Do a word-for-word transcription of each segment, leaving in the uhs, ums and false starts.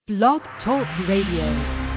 Blog Talk Radio.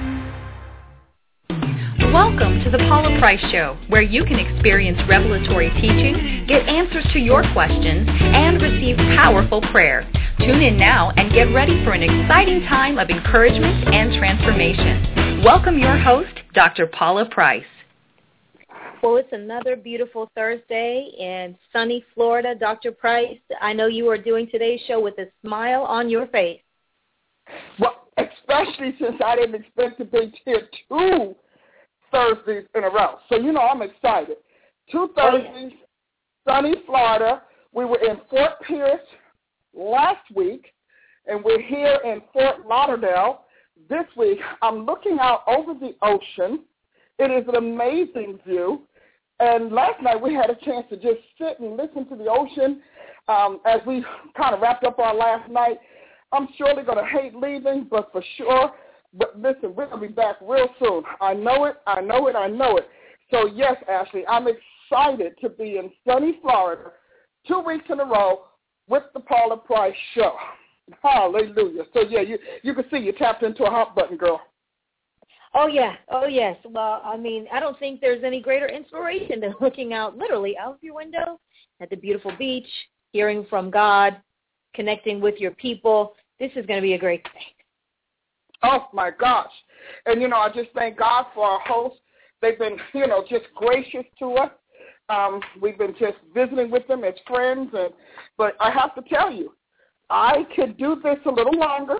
Welcome to the Paula Price Show, where you can experience revelatory teaching, get answers to your questions, and receive powerful prayer. Tune in now and get ready for an exciting time of encouragement and transformation. Welcome your host, Doctor Paula Price. Well, it's another beautiful Thursday in sunny Florida. Doctor Price, I know you are doing today's show with a smile on your face. Well, especially since I didn't expect to be here two Thursdays in a row. So, you know, I'm excited. Two Thursdays, sunny Florida. We were in Fort Pierce last week, and we're here in Fort Lauderdale this week. I'm looking out over the ocean. It is an amazing view. And last night we had a chance to just sit and listen to the ocean um, as we kind of wrapped up our last night. I'm surely going to hate leaving, but for sure, but listen, we're going to be back real soon. I know it, I know it, I know it. So, yes, Ashley, I'm excited to be in sunny Florida two weeks in a row with the Paula Price Show. Hallelujah. So, yeah, you, you can see you tapped into a hot button, girl. Oh, yeah. Oh, yes. Well, I mean, I don't think there's any greater inspiration than looking out literally out of your window at the beautiful beach, hearing from God, connecting with your people. This is going to be a great thing. Oh, my gosh. And, you know, I just thank God for our hosts. They've been, you know, just gracious to us. Um, we've been just visiting with them as friends. And But I have to tell you, I could do this a little longer.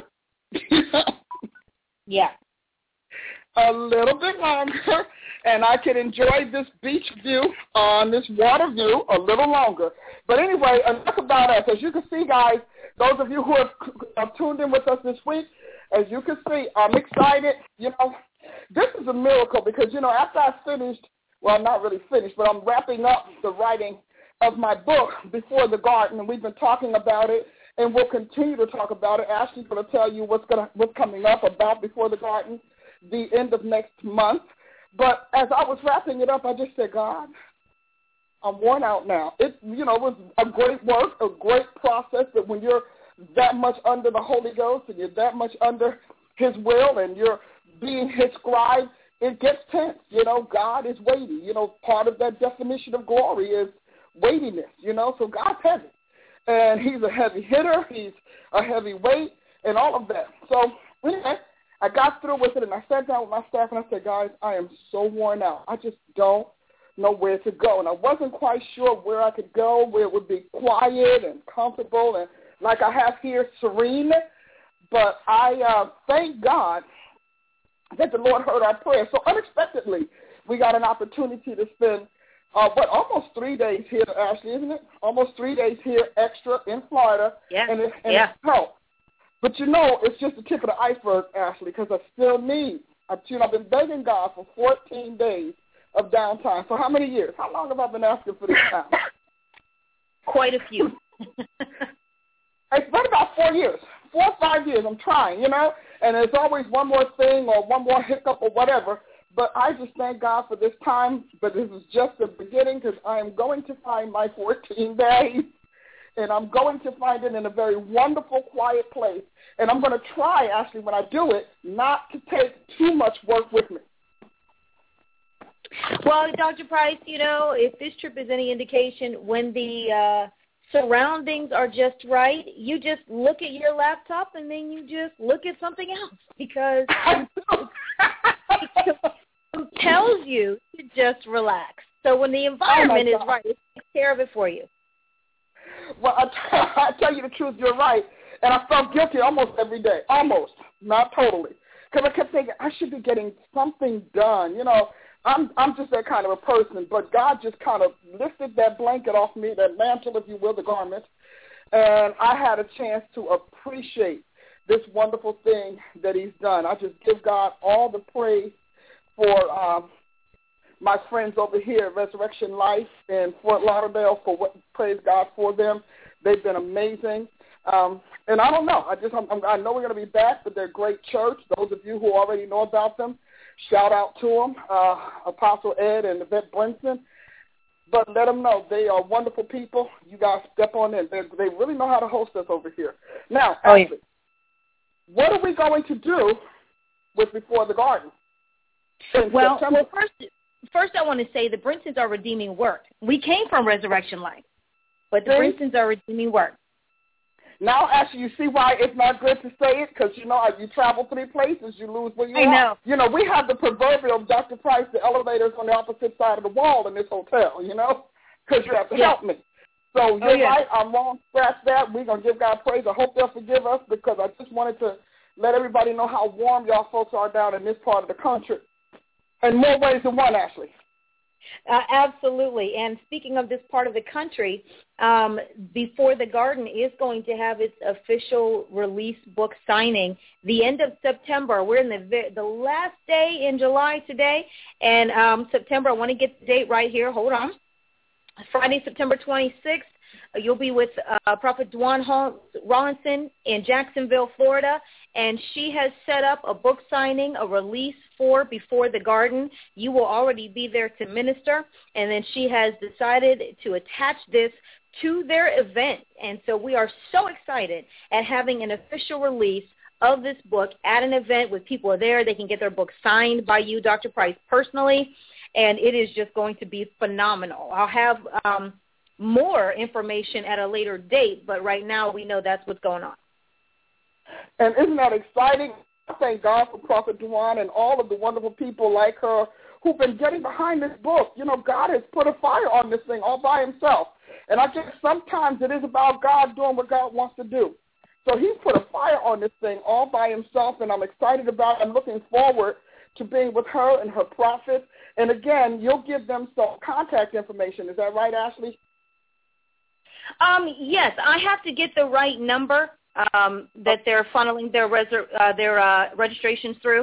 Yeah. A little bit longer, and I can enjoy this beach view on this water view a little longer. But anyway, enough about us. As you can see, guys, those of you who have, have tuned in with us this week, as you can see, I'm excited. You know, this is a miracle because, you know, after I finished, well, not really finished, but I'm wrapping up the writing of my book, Before the Garden, and we've been talking about it, and we'll continue to talk about it. Ashley's going to tell you what's going to, what's coming up about Before the Garden the end of next month. But as I was wrapping it up, I just said, God, I'm worn out now. It, you know, it was a great work, a great process, but when you're that much under the Holy Ghost and you're that much under his will and you're being his scribe, it gets tense. You know, God is weighty. You know, part of that definition of glory is weightiness, you know, so God's heavy. And he's a heavy hitter. He's a heavy weight and all of that. So, anyway, I got through with it, and I sat down with my staff, and I said, guys, I am so worn out. I just don't know where to go. And I wasn't quite sure where I could go, where it would be quiet and comfortable and like I have here, serene. But I uh, thank God that the Lord heard our prayer. So unexpectedly, we got an opportunity to spend, uh, what, almost three days here, Ashley, isn't it? Almost three days here extra in Florida. Yeah, and it, and yeah. It's helped. But, you know, it's just the tip of the iceberg, Ashley, because I still need, I've, you know, I've been begging God for fourteen days of downtime. For how many years? How long have I been asking for this time? Quite a few. It's been about four years, four or five years. I'm trying, you know, and there's always one more thing or one more hiccup or whatever. But I just thank God for this time. But this is just the beginning because I am going to find my fourteen days. And I'm going to find it in a very wonderful, quiet place. And I'm going to try, actually, when I do it, not to take too much work with me. Well, Doctor Price, you know, if this trip is any indication, when the uh, surroundings are just right, you just look at your laptop and then you just look at something else because it tells you to just relax. So when the environment oh is right, it takes care of it for you. Well, I, t- I tell you the truth, you're right. And I felt guilty almost every day. Almost. Not totally. Because I kept thinking, I should be getting something done. You know, I'm I'm just that kind of a person. But God just kind of lifted that blanket off me, that mantle, if you will, the garment. And I had a chance to appreciate this wonderful thing that he's done. I just give God all the praise for um, my friends over here at Resurrection Life in Fort Lauderdale, for what, praise God for them. They've been amazing. Um, and I don't know. I just I'm, I know we're going to be back, but they're a great church. Those of you who already know about them, shout out to them, uh, Apostle Ed and Yvette Brinson. But let them know they are wonderful people. You guys step on in. They, they really know how to host us over here. Now, oh, Ashley, what are we going to do with Before the Garden? Well, well, first, first I want to say the Brinsons are redeeming work. We came from Resurrection Life, but the See? Brinsons are redeeming work. Now, actually, you see why it's not good to say it? Because, you know, as you travel three places, you lose where you I are. know. You know, we have the proverbial Doctor Price, the elevators on the opposite side of the wall in this hotel, you know, because you have to yeah. help me. So you're oh, yeah. right. I'm wrong. Scratch that. We're going to give God praise. I hope they'll forgive us because I just wanted to let everybody know how warm y'all folks are down in this part of the country. In more ways than one, Ashley. Uh, absolutely. And speaking of this part of the country, um, Before the Garden is going to have its official release book signing the end of September. We're in the the last day in July today, and um, September, I want to get the date right here. Hold on. Friday, September twenty-sixth, uh, you'll be with uh, Prophet Dwan Rawlinson in Jacksonville, Florida, and she has set up a book signing, a release for Before the Garden. You will already be there to minister, and then she has decided to attach this to their event. And so we are so excited at having an official release of this book at an event with people there. They can get their book signed by you, Doctor Price, personally, and it is just going to be phenomenal. I'll have um, more information at a later date, but right now we know that's what's going on. And isn't that exciting? I thank God for Prophet Dwan and all of the wonderful people like her who've been getting behind this book. You know, God has put a fire on this thing all by himself. And I guess sometimes it is about God doing what God wants to do. So he's put a fire on this thing all by himself, and I'm excited about it. I'm looking forward to being with her and her prophet. And, again, you'll give them some contact information. Is that right, Ashley? Um, yes, I have to get the right number um, that they're funneling their, reser- uh, their uh, registrations through.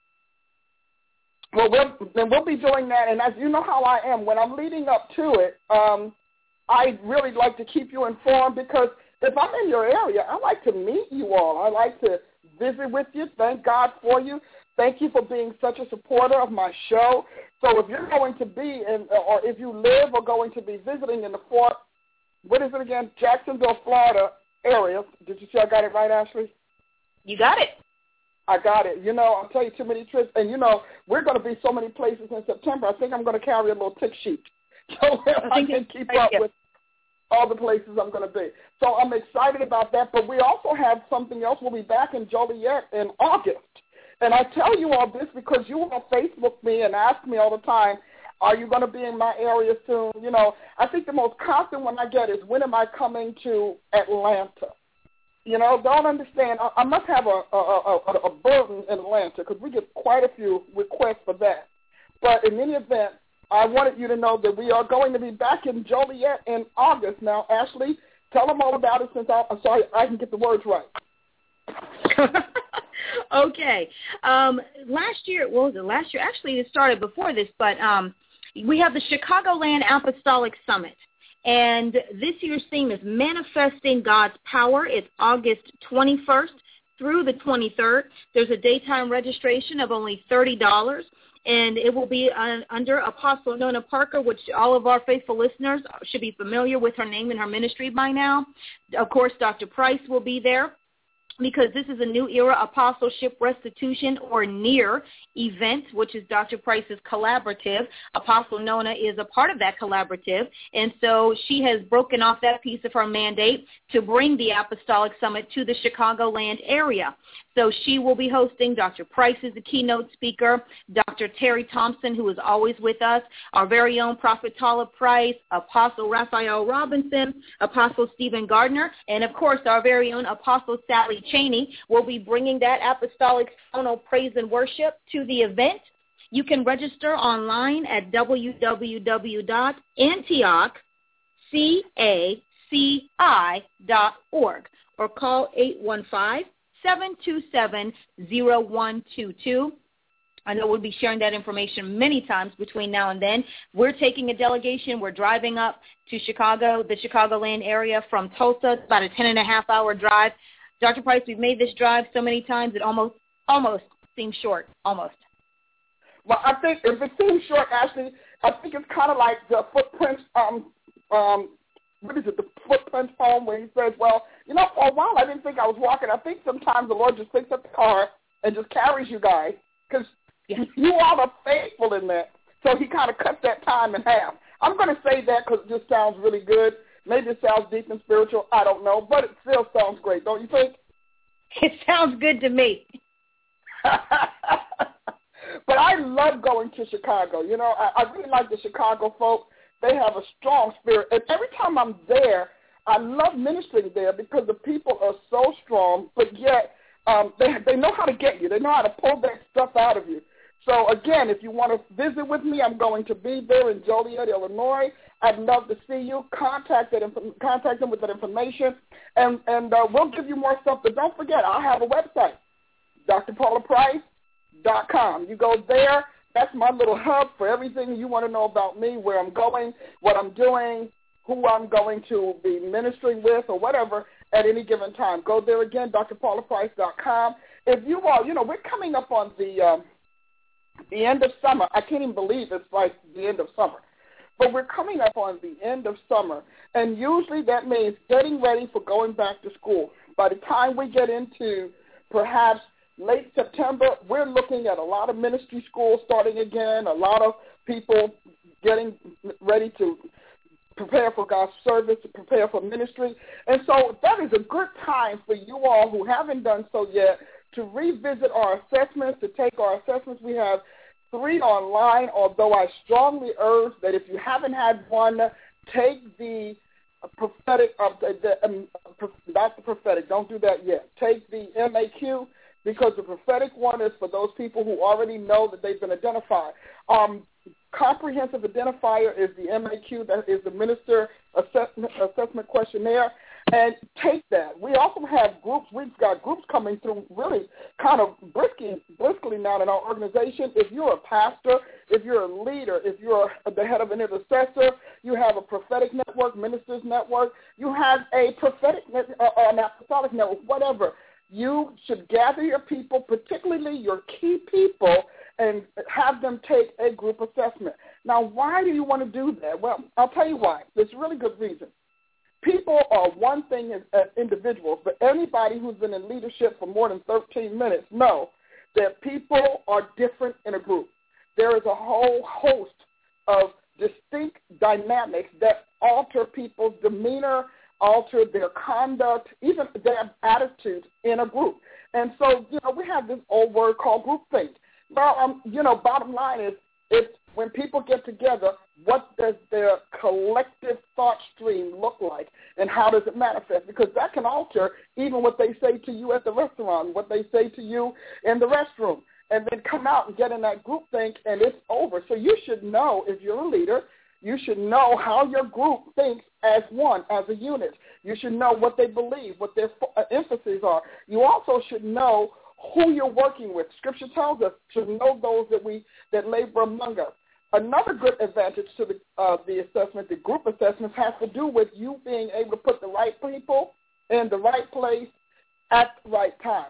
Well, we'll, then we'll be doing that. And as you know how I am, when I'm leading up to it, um, I really like to keep you informed because if I'm in your area, I like to meet you all. I like to visit with you. Thank God for you. Thank you for being such a supporter of my show. So if you're going to be, in, or if you live or going to be visiting in the Fort, what is it again, Jacksonville, Florida area. Did you see I got it right, Ashley? You got it. I got it. You know, I'll tell you too many trips. And, you know, we're going to be so many places in September. I think I'm going to carry a little tick sheet so that I, I can keep up you. with all the places I'm going to be. So I'm excited about that. But we also have something else. We'll be back in Joliet in August. And I tell you all this because you all Facebook me and ask me all the time, are you going to be in my area soon? You know, I think the most constant one I get is, when am I coming to Atlanta? You know, don't understand. I, I must have a, a, a, a burden in Atlanta because we get quite a few requests for that. But in any event, I wanted you to know that we are going to be back in Joliet in August. Now, Ashley, tell them all about it since I, I'm sorry, I can get the words right. Okay. Um, last year, what was it? Last year, actually, it started before this, but um, we have the Chicagoland Apostolic Summit. And this year's theme is Manifesting God's Power. It's August twenty-first through the twenty-third. There's a daytime registration of only thirty dollars, and it will be uh, under Apostle Nona Parker, which all of our faithful listeners should be familiar with her name and her ministry by now. Of course, Doctor Price will be there, because this is a New Era Apostleship Restitution or NEAR event, which is Doctor Price's collaborative. Apostle Nona is a part of that collaborative, and so she has broken off that piece of her mandate to bring the Apostolic Summit to the Chicagoland area. So she will be hosting. Doctor Price is the keynote speaker, Doctor Terry Thompson, who is always with us, our very own Prophet Tala Price, Apostle Raphael Robinson, Apostle Stephen Gardner, and, of course, our very own Apostle Sally Cheney will be bringing that apostolic tonal praise and worship to the event. You can register online at w w w dot antioch caci dot org or call eight one five, seven two seven, zero one two two. I know we'll be sharing that information many times between now and then. We're taking a delegation. We're driving up to Chicago, the Chicagoland area from Tulsa. It's about a ten and a half hour drive. Doctor Price, we've made this drive so many times it almost almost seems short, almost. Well, I think if it seems short, Ashley, I think it's kind of like the footprints, um, um, what is it, the footprints poem where he says, well, You know, for a while I didn't think I was walking. I think sometimes the Lord just picks up the car and just carries you guys because yeah. you all are faithful in that. So he kind of cuts that time in half. I'm going to say that because it just sounds really good. Maybe it sounds deep and spiritual. I don't know, but it still sounds great, don't you think? It sounds good to me. But I love going to Chicago. You know, I, I really like the Chicago folk. They have a strong spirit. And every time I'm there, I love ministering there because the people are so strong, but yet um, they they know how to get you. They know how to pull that stuff out of you. So, again, if you want to visit with me, I'm going to be there in Joliet, Illinois. I'd love to see you. Contact that inf- contact them with that information, and, and uh, we'll give you more stuff. But don't forget, I have a website, D R Paula Price dot com. You go there. That's my little hub for everything you want to know about me, where I'm going, what I'm doing, who I'm going to be ministering with or whatever at any given time. Go there again, D R Paula Price dot com. If you are, you know, we're coming up on the um, the end of summer. I can't even believe it's like the end of summer. But we're coming up on the end of summer, and usually that means getting ready for going back to school. By the time we get into perhaps late September, we're looking at a lot of ministry schools starting again, a lot of people getting ready to prepare for God's service, to prepare for ministry. And so that is a good time for you all who haven't done so yet to revisit our assessments, to take our assessments. We have three online, although I strongly urge that if you haven't had one, take the prophetic, uh, the, the, um, not the prophetic, don't do that yet. Take the M A Q, because the prophetic one is for those people who already know that they've been identified. Um, comprehensive identifier is the M A Q, that is the Minister Assessment, assessment Questionnaire, and take that. We also have groups. We've got groups coming through really kind of briskly, briskly now in our organization. If you're a pastor, if you're a leader, if you're the head of an intercessor, you have a prophetic network, ministers network, you have a prophetic net, uh, an apostolic network, whatever. You should gather your people, particularly your key people, and have them take a group assessment. Now, why do you want to do that? Well, I'll tell you why. There's a really good reason. People are one thing as, as individuals, but anybody who's been in leadership for more than thirteen minutes know that people are different in a group. There is a whole host of distinct dynamics that alter people's demeanor, alter their conduct, even their attitudes in a group. And so, you know, we have this old word called groupthink. Well, um, you know, bottom line is, it's when people get together, what does their collective thought stream look like, and how does it manifest? Because that can alter even what they say to you at the restaurant, what they say to you in the restroom, and then come out and get in that groupthink, and it's over. So you should know, if you're a leader, you should know how your group thinks as one, as a unit. You should know what they believe, what their emphases are. You also should know who you're working with. Scripture tells us to know those that we that labor among us. Another good advantage to the uh, the assessment, the group assessments, has to do with you being able to put the right people in the right place at the right time.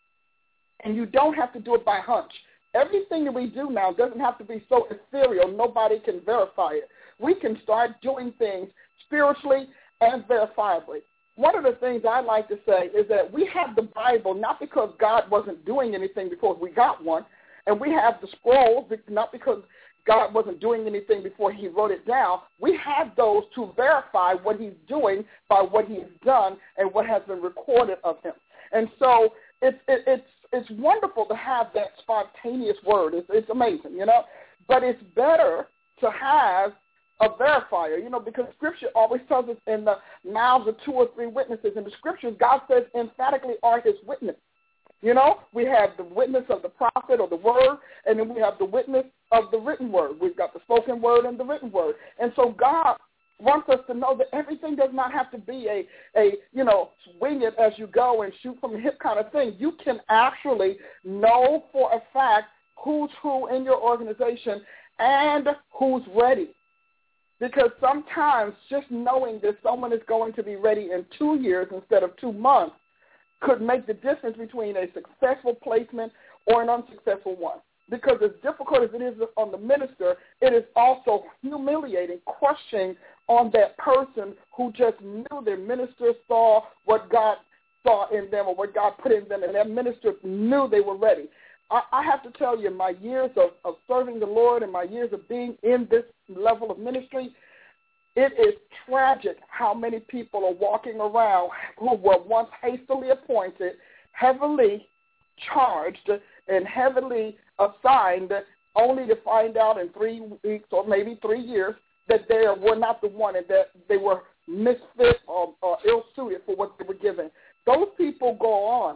And you don't have to do it by hunch. Everything that we do now doesn't have to be so ethereal, nobody can verify it. We can start doing things spiritually and verifiably. One of the things I like to say is that we have the Bible not because God wasn't doing anything before we got one, and we have the scrolls not because God wasn't doing anything before he wrote it down. We have those to verify what he's doing by what he's done and what has been recorded of him. And so it's it, it's it's wonderful to have that spontaneous word. It's, it's amazing, you know. But it's better to have a verifier, you know, because Scripture always tells us in the mouths of two or three witnesses. In the Scriptures, God says emphatically are his witness. You know, we have the witness of the prophet or the word, and then we have the witness of the written word. We've got the spoken word and the written word. And so God wants us to know that everything does not have to be a, a, you know, swing it as you go and shoot from the hip kind of thing. You can actually know for a fact who's who in your organization and who's ready. Because sometimes just knowing that someone is going to be ready in two years instead of two months could make the difference between a successful placement or an unsuccessful one. because as difficult as it is on the minister, it is also humiliating, crushing on that person who just knew their minister saw what God saw in them or what God put in them, and that minister knew they were ready. I, I have to tell you, my years of, of serving the Lord and my years of being in this level of ministry, it is tragic how many people are walking around who were once hastily appointed, heavily charged, and heavily assigned, only to find out in three weeks or maybe three years that they were not the one and that they were misfit or, or ill-suited for what they were given. Those people go on.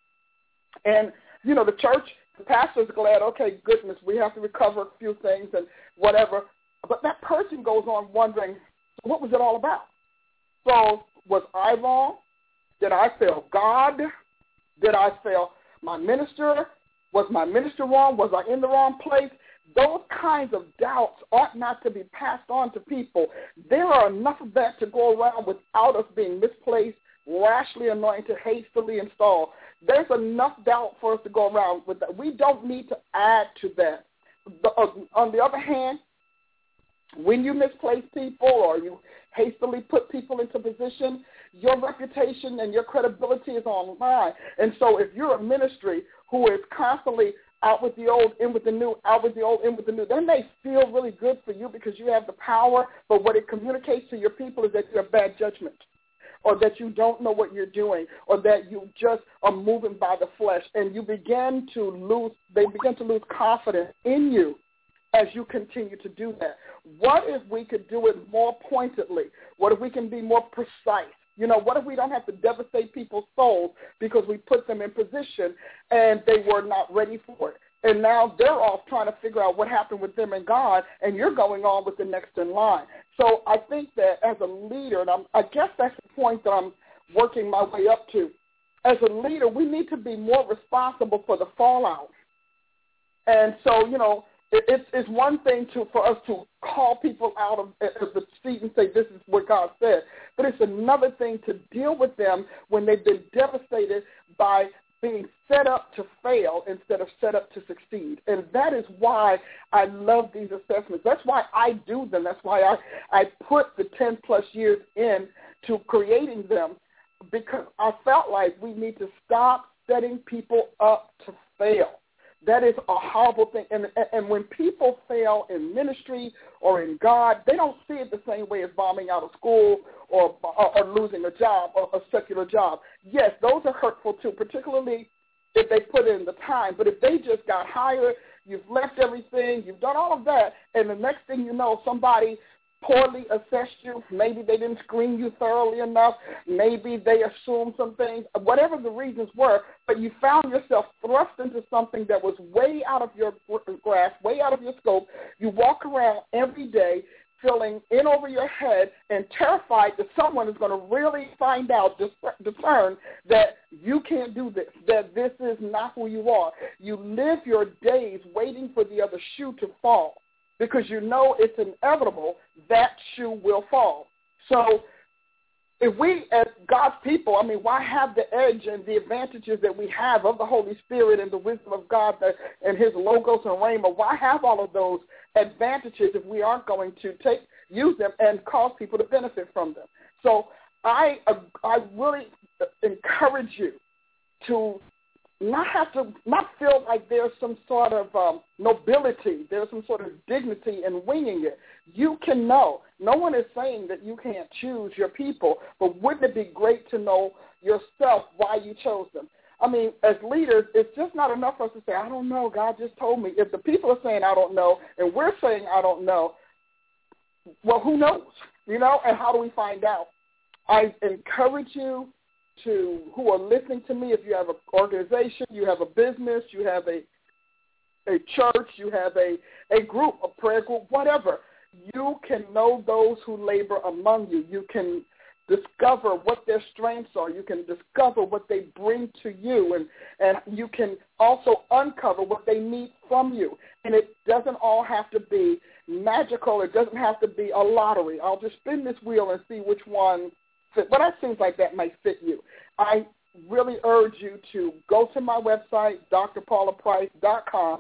And, you know, the church, the pastor's glad, okay, goodness, we have to recover a few things and whatever. But that person goes on wondering, what was it all about? So was I wrong? Did I fail God? Did I fail my minister? Was my minister wrong? Was I in the wrong place? Those kinds of doubts ought not to be passed on to people. There are enough of that to go around without us being misplaced, rashly anointed, hastily installed. There's enough doubt for us to go around with that. We don't need to add to that. The, uh, on the other hand, when you misplace people or you hastily put people into position, your reputation and your credibility is on the line. And so if you're a ministry who is constantly out with the old, in with the new, out with the old, in with the new, that may feel really good for you because you have the power, but what it communicates to your people is that you have bad judgment, or that you don't know what you're doing, or that you just are moving by the flesh, and you begin to lose, they begin to lose confidence in you as you continue to do that. What if we could do it more pointedly? What if we can be more precise? You know, what if we don't have to devastate people's souls because we put them in position and they were not ready for it? And now they're off trying to figure out what happened with them and God, and you're going on with the next in line. So I think that as a leader, and I'm, I guess that's the point that I'm working my way up to, as a leader, we need to be more responsible for the fallout. And so, you know, it, it's, it's one thing to for us to call people out of, of the seat and say, this is what God said. But it's another thing to deal with them when they've been devastated by being set up to fail instead of set up to succeed. And that is why I love these assessments. That's why I do them. That's why I, I put the ten-plus years in to creating them, because I felt like we need to stop setting people up to fail. That is a horrible thing. And, and when people fail in ministry or in God, they don't see it the same way as bombing out of school or, or, or losing a job or a secular job. Yes, those are hurtful too, particularly if they put in the time. But if they just got hired, you've left everything, you've done all of that, and the next thing you know, somebody poorly assessed you, maybe they didn't screen you thoroughly enough, maybe they assumed some things, whatever the reasons were, but you found yourself thrust into something that was way out of your grasp, way out of your scope. You walk around every day feeling in over your head and terrified that someone is going to really find out, discern that you can't do this, that this is not who you are. You live your days waiting for the other shoe to fall, because you know it's inevitable that shoe will fall. So if we, as God's people, I mean, why have the edge and the advantages that we have of the Holy Spirit and the wisdom of God that, and his logos and rhema? Why have all of those advantages if we aren't going to take use them and cause people to benefit from them? So I, I really encourage you to not have to, not feel like there's some sort of um, nobility, there's some sort of dignity in winging it. You can know. No one is saying that you can't choose your people, but wouldn't it be great to know yourself why you chose them? I mean, as leaders, it's just not enough for us to say, I don't know, God just told me. If the people are saying, I don't know, and we're saying, I don't know, well, who knows, you know, and how do we find out? I encourage you to who are listening to me, if you have an organization, you have a business, you have a a church, you have a, a group, a prayer group, whatever, you can know those who labor among you. You can discover what their strengths are. You can discover what they bring to you, and, and you can also uncover what they need from you. And it doesn't all have to be magical. It doesn't have to be a lottery. I'll just spin this wheel and see which one fit. But that seems like that might fit you. I really urge you to go to my website, D R Paula Price dot com,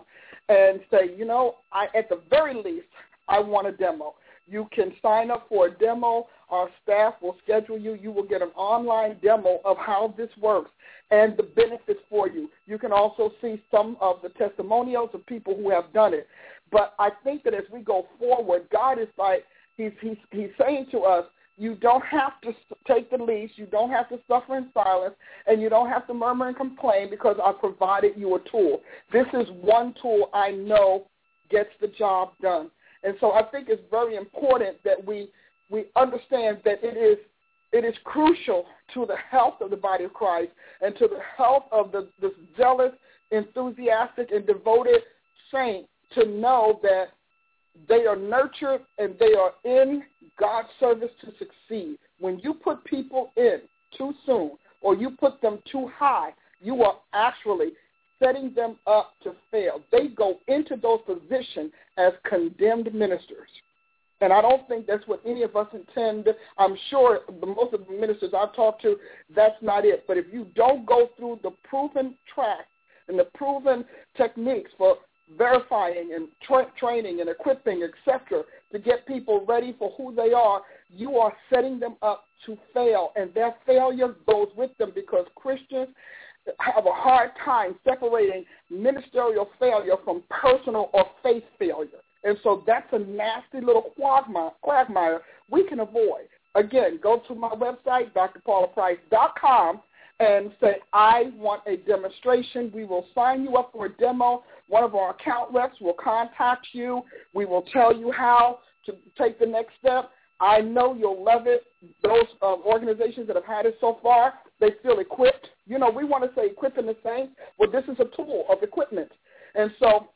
and say, you know, I, at the very least, I want a demo. You can sign up for a demo. Our staff will schedule you. You will get an online demo of how this works and the benefits for you. You can also see some of the testimonials of people who have done it. But I think that as we go forward, God is like, he's, he's, he's saying to us, you don't have to take the leash, you don't have to suffer in silence, and you don't have to murmur and complain because I provided you a tool. This is one tool I know gets the job done. And so I think it's very important that we we understand that it is it is crucial to the health of the body of Christ and to the health of the, the zealous, enthusiastic, and devoted saint to know that they are nurtured and they are in God's service to succeed. When you put people in too soon or you put them too high, you are actually setting them up to fail. They go into those positions as condemned ministers. And I don't think that's what any of us intend. I'm sure the, most of the ministers I've talked to, that's not it. But if you don't go through the proven track and the proven techniques for verifying and tra- training and equipping, et cetera, to get people ready for who they are, you are setting them up to fail. And that failure goes with them because Christians have a hard time separating ministerial failure from personal or faith failure. And so that's a nasty little quagmire, quagmire we can avoid. Again, go to my website, d r paula price dot com, and say, I want a demonstration. We will sign you up for a demo. One of our account reps will contact you. We will tell you how to take the next step. I know you'll love it. Those uh, organizations that have had it so far, they feel equipped. You know, we want to say equipping the saints. Well, this is a tool of equipment. And so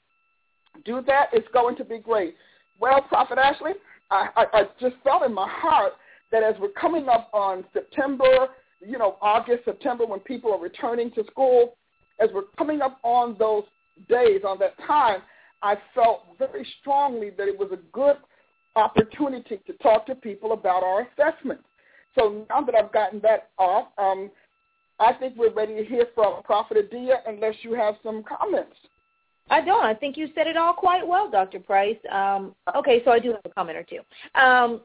do that. It's going to be great. Well, Prophet Ashley, I, I, I just felt in my heart that as we're coming up on September, you know, August, September, when people are returning to school, as we're coming up on those days, on that time, I felt very strongly that it was a good opportunity to talk to people about our assessment. So now that I've gotten that off, um, I think we're ready to hear from Prophet Adia unless you have some comments. I don't. I think you said it all quite well, Doctor Price. Um, okay, so I do have a comment or two. Um,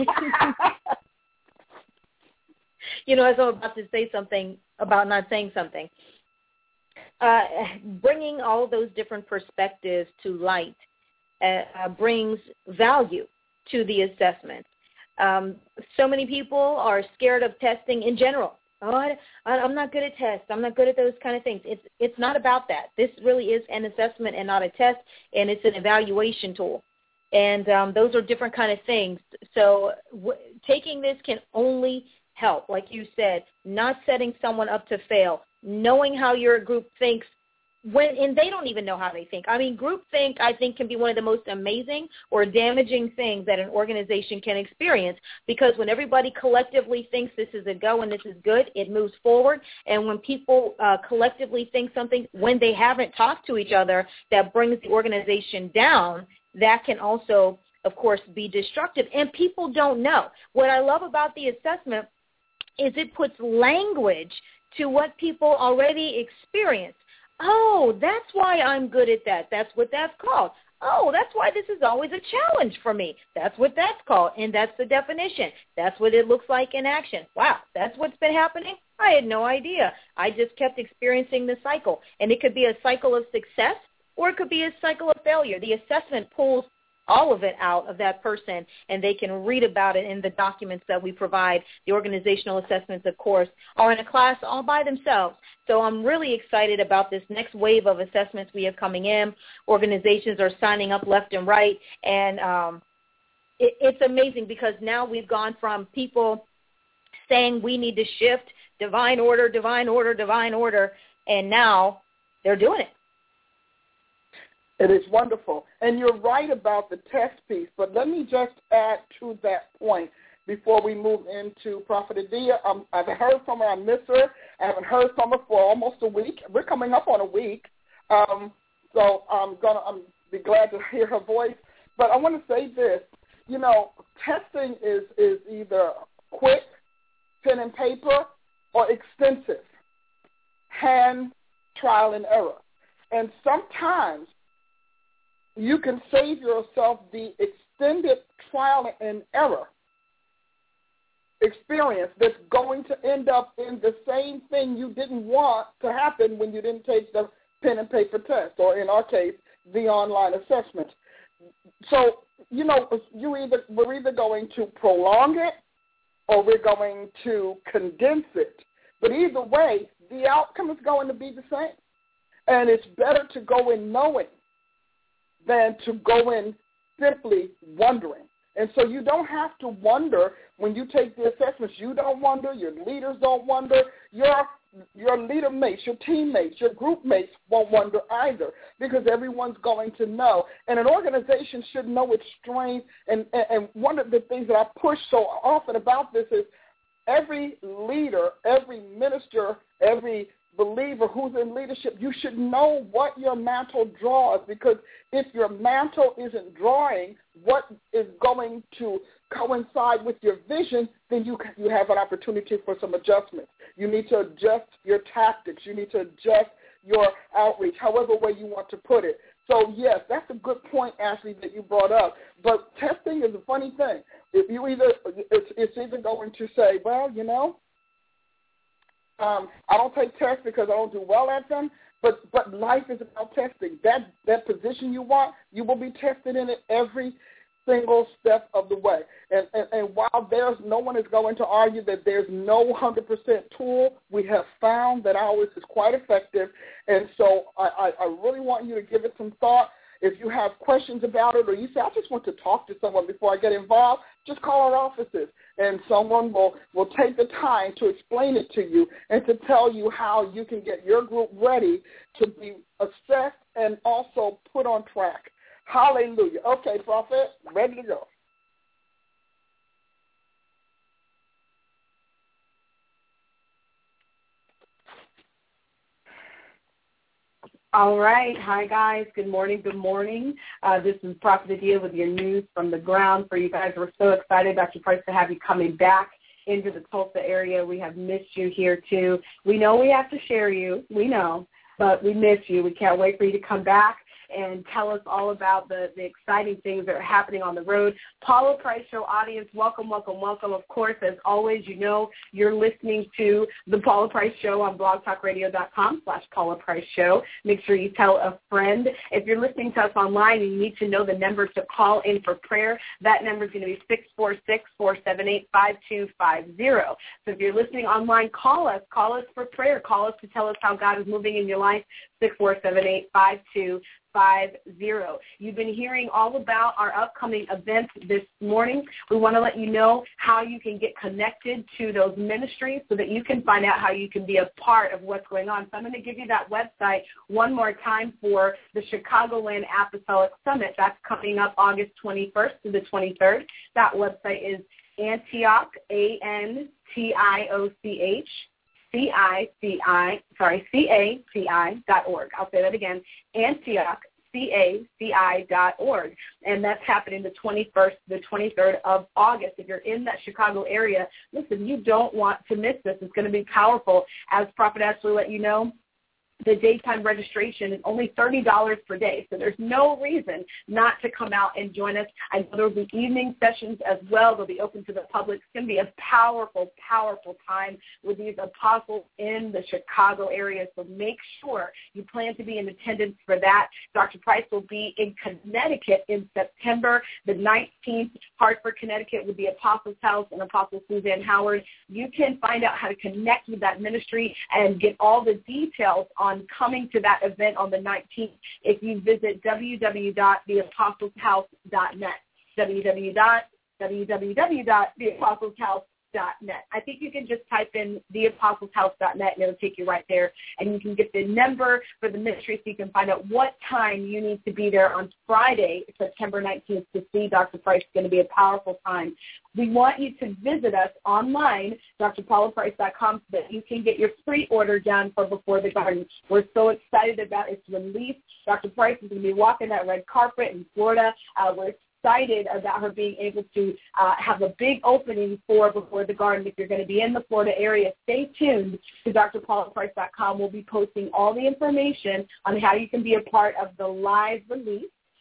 you know, as I'm about to say something about not saying something, uh, bringing all those different perspectives to light uh, brings value to the assessment. Um, so many people are scared of testing in general. Oh, I, I'm not good at tests. I'm not good at those kind of things. It's it's not about that. This really is an assessment and not a test, and it's an evaluation tool. And um, those are different kind of things. So w- taking this can only help, like you said, not setting someone up to fail, knowing how your group thinks, when and they don't even know how they think. I mean, groupthink, I think, can be one of the most amazing or damaging things that an organization can experience, because when everybody collectively thinks this is a go and this is good, it moves forward. And when people uh, collectively think something when they haven't talked to each other, that brings the organization down, that can also, of course, be destructive. And people don't know. What I love about the assessment is it puts language to what people already experience. Oh, that's why I'm good at that. That's what that's called. Oh, that's why this is always a challenge for me. That's what that's called, and that's the definition. That's what it looks like in action. Wow, that's what's been happening? I had no idea. I just kept experiencing the cycle, and it could be a cycle of success or it could be a cycle of failure. The assessment pulls all of it out of that person, and they can read about it in the documents that we provide. The organizational assessments, of course, are in a class all by themselves. So I'm really excited about this next wave of assessments we have coming in. Organizations are signing up left and right, and um, it, it's amazing because now we've gone from people saying we need to shift, divine order, divine order, divine order, and now they're doing it. It is wonderful. And you're right about the test piece, but let me just add to that point before we move into Prophet Adia. Um, I haven't heard from her. I miss her. I haven't heard from her for almost a week. We're coming up on a week. Um, so I'm going to I'm be glad to hear her voice. But I want to say this. You know, testing is, is either quick, pen and paper, or extensive, hand, trial, and error. And sometimes you can save yourself the extended trial and error experience that's going to end up in the same thing you didn't want to happen when you didn't take the pen and paper test, or in our case, the online assessment. So, you know, you either we're either going to prolong it or we're going to condense it. But either way, the outcome is going to be the same. And it's better to go in knowing than to go in simply wondering. And so you don't have to wonder when you take the assessments. You don't wonder. Your leaders don't wonder. Your your leader mates, your teammates, your group mates won't wonder either, because everyone's going to know. And an organization should know its strength. And, and, and one of the things that I push so often about this is every leader, every minister, every believer who's in leadership, you should know what your mantle draws, because if your mantle isn't drawing what is going to coincide with your vision, then you you have an opportunity for some adjustments. You need to adjust your tactics. You need to adjust your outreach, however way you want to put it. So, yes, that's a good point, Ashley, that you brought up. But testing is a funny thing. If you either it's, it's either going to say, well, you know, Um, I don't take tests because I don't do well at them, but, but life is about testing. That that position you want, you will be tested in it every single step of the way. And, and, and while there's no one is going to argue that there's no one hundred percent tool, we have found that ours is quite effective. And so I, I, I really want you to give it some thought. If you have questions about it, or you say, I just want to talk to someone before I get involved, just call our offices, and someone will, will take the time to explain it to you and to tell you how you can get your group ready to be assessed and also put on track. Hallelujah. Okay, Prophet, ready to go. All right. Hi, guys. Good morning. Good morning. Uh, this is Prophet Adia with your news from the ground for you guys. We're so excited, Doctor Price, to have you coming back into the Tulsa area. We have missed you here, too. We know we have to share you. We know. But we miss you. We can't wait for you to come back and tell us all about the, the exciting things that are happening on the road. Paula Price Show audience, welcome, welcome, welcome. Of course, as always, you know you're listening to the Paula Price Show on blogtalkradio.com slash Paula Price Show. Make sure you tell a friend. If you're listening to us online and you need to know the number to call in for prayer, that number is going to be six four six, four seven eight, five two five zero. So if you're listening online, call us. Call us for prayer. Call us to tell us how God is moving in your life, six four seven eight, five two five zero. You've been hearing all about our upcoming events this morning. We want to let you know how you can get connected to those ministries so that you can find out how you can be a part of what's going on. So I'm going to give you that website one more time for the Chicagoland Apostolic Summit. That's coming up August twenty-first to the twenty-third. That website is Antioch, A N T I O C H, C I C I, sorry, C A C I dot org. I'll say that again, Antioch, C A C I dot org. And that's happening the twenty-first to the twenty-third of August. If you're in that Chicago area, listen, you don't want to miss this. It's going to be powerful. As Prophet Ashley let you know, the daytime registration is only thirty dollars per day, so there's no reason not to come out and join us. I know there will be evening sessions as well. They'll be open to the public. It's going to be a powerful, powerful time with these apostles in the Chicago area, so make sure you plan to be in attendance for that. Doctor Price will be in Connecticut in September the nineteenth, Hartford, Connecticut, with the Apostles House and Apostle Suzanne Howard. You can find out how to connect with that ministry and get all the details on coming to that event on the nineteenth if you visit w w w dot the apostles house dot net, w w w w dot the apostles house dot net. I think you can just type in the apostles house dot net and it'll take you right there, and you can get the number for the ministry so you can find out what time you need to be there on Friday, September nineteenth, to see Doctor Price. It's going to be a powerful time. We want you to visit us online, d r paula price dot com, so that you can get your pre-order done for Before the Garden. We're so excited about its release. Doctor Price is going to be walking that red carpet in Florida. Uh, we're excited about her being able to uh, have a big opening for Before the Garden. If you're going to be in the Florida area, stay tuned to d r paula price dot com. We'll be posting all the information on how you can be a part of the live release.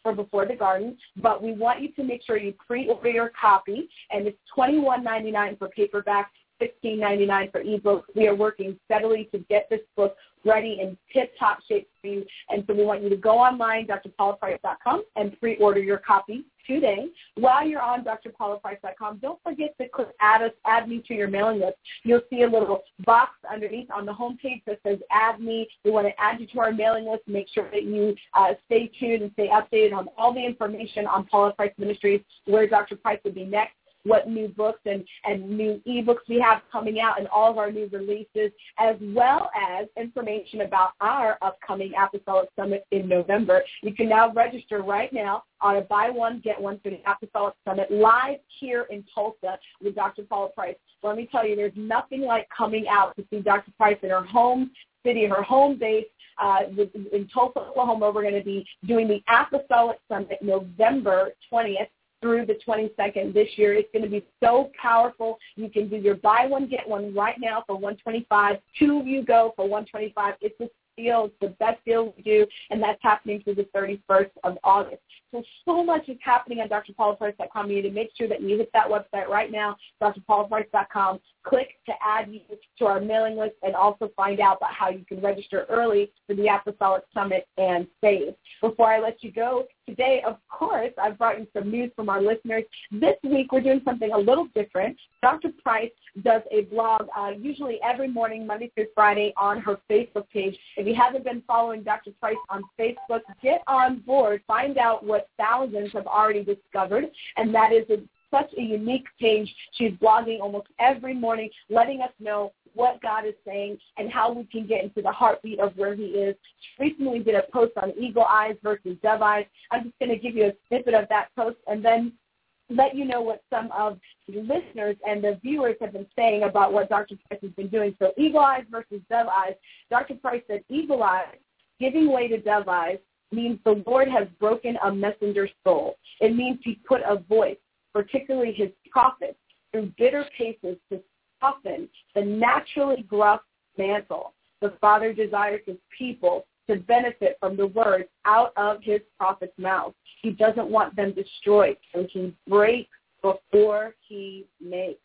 for Before the Garden, but we want you to make sure you pre-order your copy, and it's twenty-one ninety-nine for paperback, fifteen ninety-nine for ebooks. We are working steadily to get this book ready in tip-top shape for you, and so we want you to go online, d r paula price dot com, and pre-order your copy today. While you're on d r paula price dot com, don't forget to click add us, add me to your mailing list. You'll see a little box underneath on the homepage that says add me. We want to add you to our mailing list. Make sure that you uh, stay tuned and stay updated on all the information on Paula Price Ministries, where Doctor Price will be next, what new books and, and new ebooks we have coming out, and all of our new releases, as well as information about our upcoming Apostolic Summit in November. You can now register right now on a buy one, get one for the Apostolic Summit live here in Tulsa with Doctor Paula Price. Let me tell you, there's nothing like coming out to see Doctor Price in her home city, her home base. Uh, in Tulsa, Oklahoma, we're going to be doing the Apostolic Summit November twentieth through the twenty-second this year. It's going to be so powerful. You can do your buy one, get one right now for one twenty-five. Two of you go for one twenty-five. It's a deal. It's the best deal we do, and that's happening through the thirty-first of August. So, so much is happening on d r paula price dot com. You need to make sure that you hit that website right now, d r paula price dot com. Click to add you to our mailing list, and also find out about how you can register early for the Apostolic Summit and save. Before I let you go, today, of course, I've brought you some news from our listeners. This week, we're doing something a little different. Doctor Price does a blog uh, usually every morning, Monday through Friday, on her Facebook page. If you haven't been following Doctor Price on Facebook, get on board. Find out what thousands have already discovered, and that is a such a unique page. She's blogging almost every morning, letting us know what God is saying and how we can get into the heartbeat of where he is. She recently did a post on eagle eyes versus dove eyes. I'm just going to give you a snippet of that post and then let you know what some of the listeners and the viewers have been saying about what Doctor Price has been doing. So eagle eyes versus dove eyes. Doctor Price said eagle eyes, giving way to dove eyes, means the Lord has broken a messenger's soul. It means he put a voice, particularly his prophets, through bitter cases to soften the naturally gruff mantle. The Father desires his people to benefit from the words out of his prophet's mouth. He doesn't want them destroyed, so he breaks before he makes.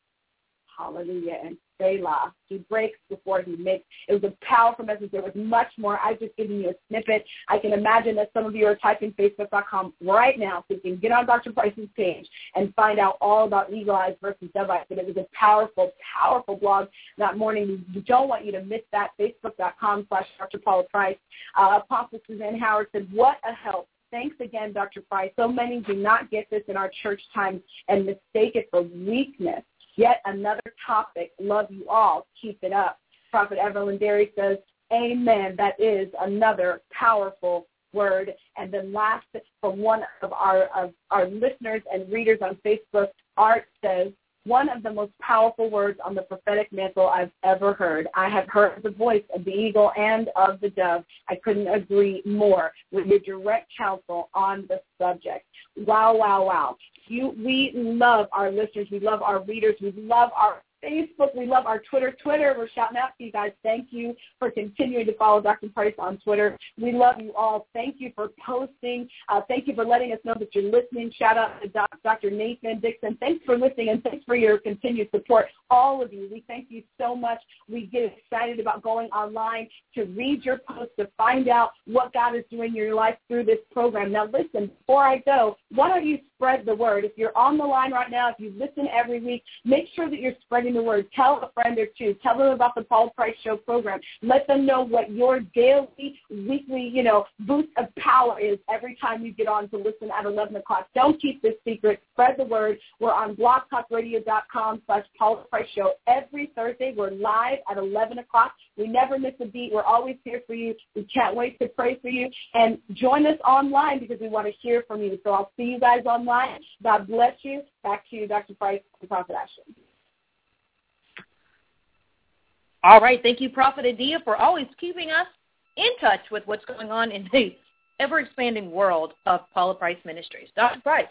Hallelujah. And Selah. He breaks before he makes. It was a powerful message. There was much more. I've just given you a snippet. I can imagine that some of you are typing facebook dot com right now so you can get on Doctor Price's page and find out all about eagle eyes versus dove eyes. But it was a powerful, powerful blog that morning. We don't want you to miss that. facebook dot com slash Doctor Paula Price. Uh, Apostle Suzanne Howard said, what a help. Thanks again, Doctor Price. So many do not get this in our church time and mistake it for weakness. Yet another topic. Love you all. Keep it up. Prophet Evelyn Derry says, amen. That is another powerful word. And then last, from one of our, of our listeners and readers on Facebook, Art says, one of the most powerful words on the prophetic mantle I've ever heard. I have heard the voice of the eagle and of the dove. I couldn't agree more with your direct counsel on the subject. Wow, wow, wow. You, we love our listeners. We love our readers. We love our Facebook. We love our Twitter. Twitter, we're shouting out to you guys. Thank you for continuing to follow Doctor Price on Twitter. We love you all. Thank you for posting. Uh, thank you for letting us know that you're listening. Shout out to Doc, Doctor Nathan Dixon. Thanks for listening, and thanks for your continued support. All of you, we thank you so much. We get excited about going online to read your posts, to find out what God is doing in your life through this program. Now, listen, before I go, why don't you spread the word? If you're on the line right now, if you listen every week, make sure that you're spreading the word. Tell a friend or two. Tell them about the Paula Price Show program. Let them know what your daily, weekly, you know, boost of power is every time you get on to listen at eleven o'clock. Don't keep this secret. Spread the word. We're on blog talk radio dot com slash Paula Price Show every Thursday. We're live at eleven o'clock. We never miss a beat. We're always here for you. We can't wait to pray for you. And join us online because we want to hear from you. So I'll see you guys online. God bless you. Back to you, Doctor Price and Prophet Ashley. All right. Thank you, Prophet Adia, for always keeping us in touch with what's going on in the ever-expanding world of Paula Price Ministries. Doctor Price.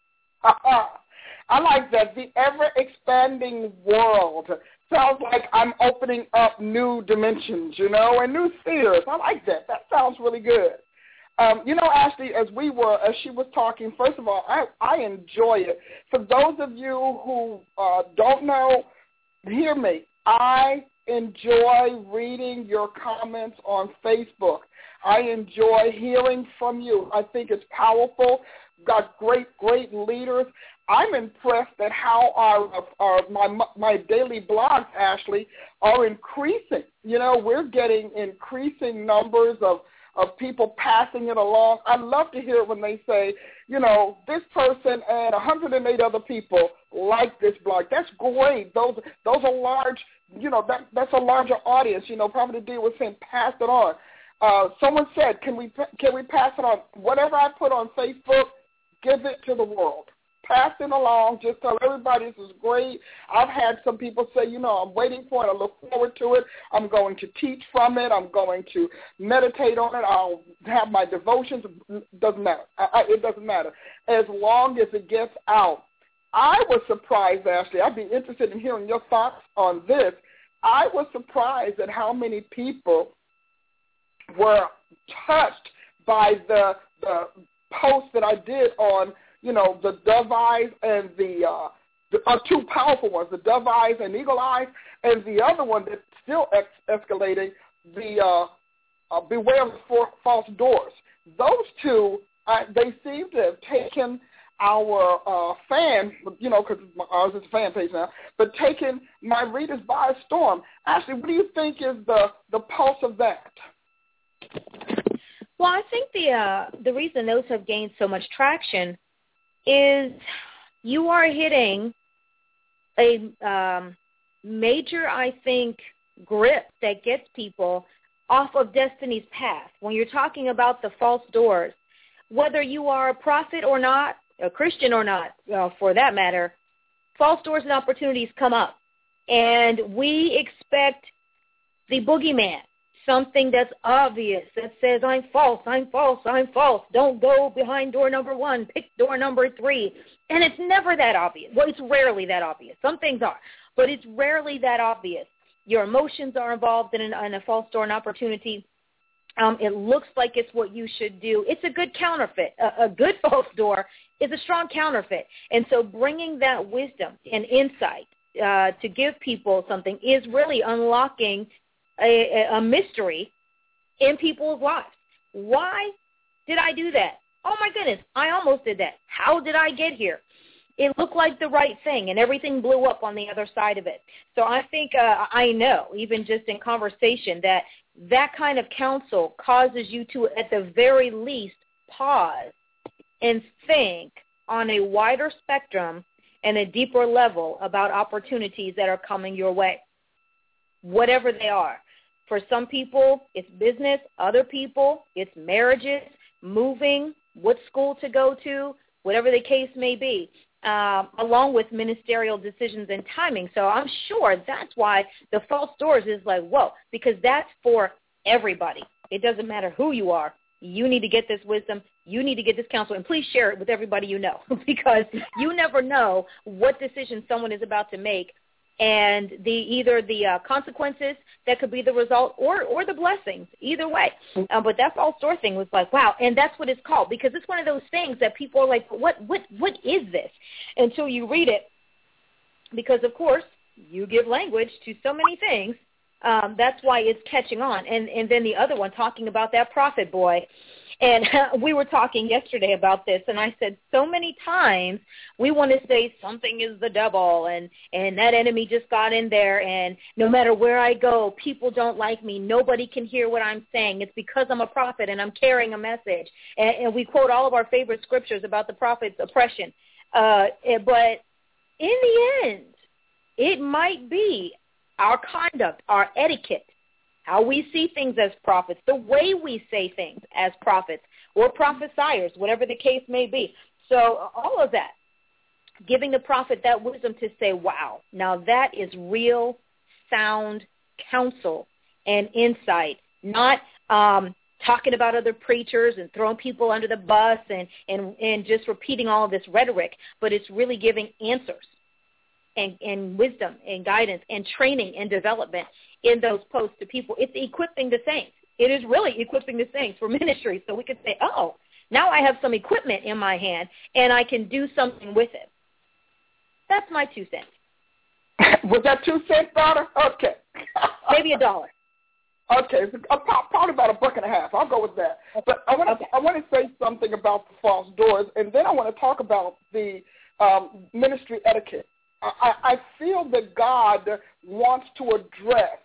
I like that. The ever-expanding world. Sounds like I'm opening up new dimensions, you know, and new spheres. I like that. That sounds really good. Um, you know, Ashley, as we were, as she was talking, first of all, I, I enjoy it. For those of you who uh, don't know, hear me. I enjoy reading your comments on Facebook. I enjoy hearing from you. I think it's powerful. Got great, great leaders. I'm impressed at how our, our my my daily blogs, Ashley, are increasing. You know, we're getting increasing numbers of, of people passing it along. I love to hear it when they say, you know, this person and one hundred eight other people like this blog. That's great. Those those are large, you know, that that's a larger audience. You know, Prophet D was saying, pass it on. Uh, someone said, can we can we pass it on? Whatever I put on Facebook, give it to the world. Pass it along. Just tell everybody this is great. I've had some people say, you know, I'm waiting for it. I look forward to it. I'm going to teach from it. I'm going to meditate on it. I'll have my devotions. It doesn't matter. I, I, it doesn't matter. As long as it gets out. I was surprised, Ashley. I'd be interested in hearing your thoughts on this. I was surprised at how many people were touched by the the post that I did on, you know, the dove eyes and the, uh, the uh, two powerful ones, the dove eyes and eagle eyes, and the other one that's still ex- escalating, the uh, uh, beware of the false doors. Those two, uh, they seem to have taken our uh, fan, you know, because ours is a fan page now, but taken my readers by storm. Ashley, what do you think is the, the pulse of that? Well, I think the uh, the reason those have gained so much traction is you are hitting a um, major, I think, grip that gets people off of destiny's path. When you're talking about the false doors, whether you are a prophet or not, a Christian or not, well, for that matter, false doors and opportunities come up. And we expect the boogeyman, something that's obvious, that says, I'm false, I'm false, I'm false. Don't go behind door number one. Pick door number three. And it's never that obvious. Well, it's rarely that obvious. Some things are, but it's rarely that obvious. Your emotions are involved in, an, in a false door and opportunity. Um, it looks like it's what you should do. It's a good counterfeit. A, a good false door is a strong counterfeit. And so bringing that wisdom and insight uh, to give people something is really unlocking A, a mystery in people's lives. Why did I do that? Oh, my goodness, I almost did that. How did I get here? It looked like the right thing, and everything blew up on the other side of it. So I think uh, I know, even just in conversation, that that kind of counsel causes you to, at the very least, pause and think on a wider spectrum and a deeper level about opportunities that are coming your way, whatever they are. For some people, it's business. Other people, it's marriages, moving, what school to go to, whatever the case may be, uh, along with ministerial decisions and timing. So I'm sure that's why the false doors is like, whoa, because that's for everybody. It doesn't matter who you are. You need to get this wisdom. You need to get this counsel, and please share it with everybody you know, because you never know what decision someone is about to make, and the either the uh, consequences that could be the result or, or the blessings, either way. Um, but that false door thing was like, wow, and that's what it's called, because it's one of those things that people are like, what, what, what is this? Until you read it, because, of course, you give language to so many things. Um, that's why it's catching on. And, and then the other one, talking about that prophet boy. And we were talking yesterday about this, and I said so many times we want to say something is the devil, and, and that enemy just got in there, and no matter where I go, people don't like me. Nobody can hear what I'm saying. It's because I'm a prophet and I'm carrying a message. And, and we quote all of our favorite scriptures about the prophet's oppression. Uh, but in the end, it might be our conduct, our etiquette, how we see things as prophets, the way we say things as prophets or prophesiers, whatever the case may be. So all of that, giving the prophet that wisdom to say, wow, now that is real, sound counsel and insight, not um, talking about other preachers and throwing people under the bus and, and, and just repeating all of this rhetoric, but it's really giving answers and, and wisdom and guidance and training and development in those posts to people. It's equipping the saints. It is really equipping the saints for ministry, so we can say, oh, now I have some equipment in my hand, and I can do something with it. That's my two cents. Was that two cents, daughter? Okay. Maybe a dollar. Okay, so probably about a buck and a half. I'll go with that. But I want to okay. I want to say something about the false doors, and then I want to talk about the um, ministry etiquette. I, I feel that God wants to address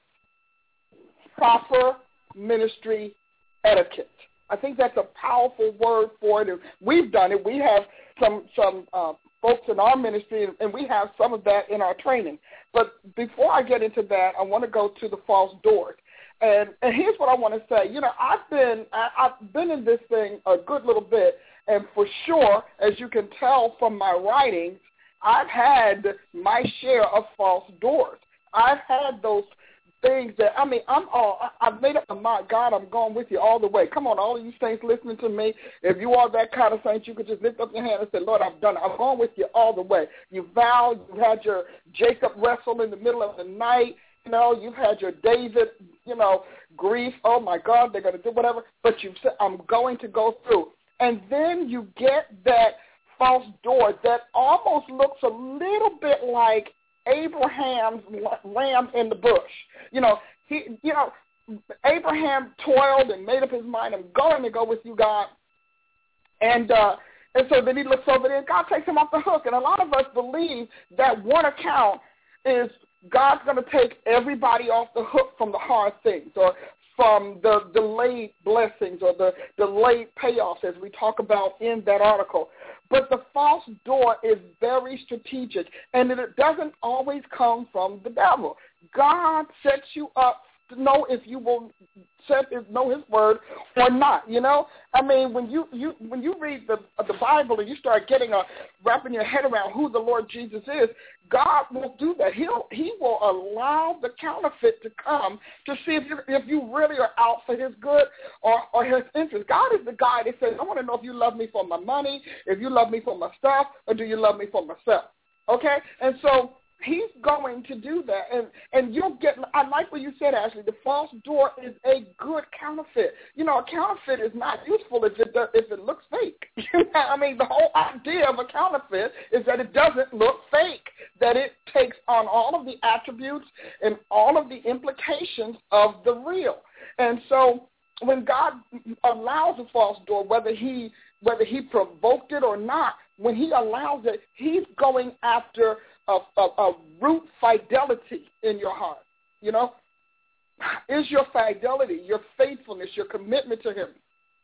proper ministry etiquette. I think that's a powerful word for it. And we've done it. We have some some uh, folks in our ministry, and we have some of that in our training. But before I get into that, I want to go to the false doors. And, and here's what I want to say. You know, I've been I, I've been in this thing a good little bit, and for sure, as you can tell from my writings, I've had my share of false doors. I've had those things that, I mean, I'm all, I've made up my mind, God, I'm going with you all the way. Come on, all of you saints listening to me, if you are that kind of saint, you could just lift up your hand and say, Lord, I've done it. I'm going with you all the way. You vowed, you had your Jacob wrestle in the middle of the night. You know, you've had your David, you know, grief. Oh, my God, they're going to do whatever. But you've said, I'm going to go through. And then you get that false door that almost looks a little bit like Abraham's lamb in the bush. You know, he, you know, Abraham toiled and made up his mind, I'm going to go with you, God. And uh, and so then he looks over there, and God takes him off the hook. And a lot of us believe that one account is God's going to take everybody off the hook from the hard things, or from the delayed blessings, or the delayed payoffs, as we talk about in that article. But the false door is very strategic, and it doesn't always come from the devil. God sets you up to know if you will set know His word or not. You know, I mean, when you, you when you read the the Bible and you start getting a wrapping your head around who the Lord Jesus is, God will do that. He'll He will allow the counterfeit to come to see if you if you really are out for His good or or His interest. God is the guy that says, I want to know if you love me for my money, if you love me for my stuff, or do you love me for myself? Okay, and so He's going to do that, and and you'll get. I like what you said, Ashley. The false door is a good counterfeit. You know, a counterfeit is not useful if it does, if it looks fake. I mean, the whole idea of a counterfeit is that it doesn't look fake. That it takes on all of the attributes and all of the implications of the real. And so, when God allows a false door, whether He whether He provoked it or not, when He allows it, He's going after A, a, a root fidelity in your heart. You know, is your fidelity, your faithfulness, your commitment to Him,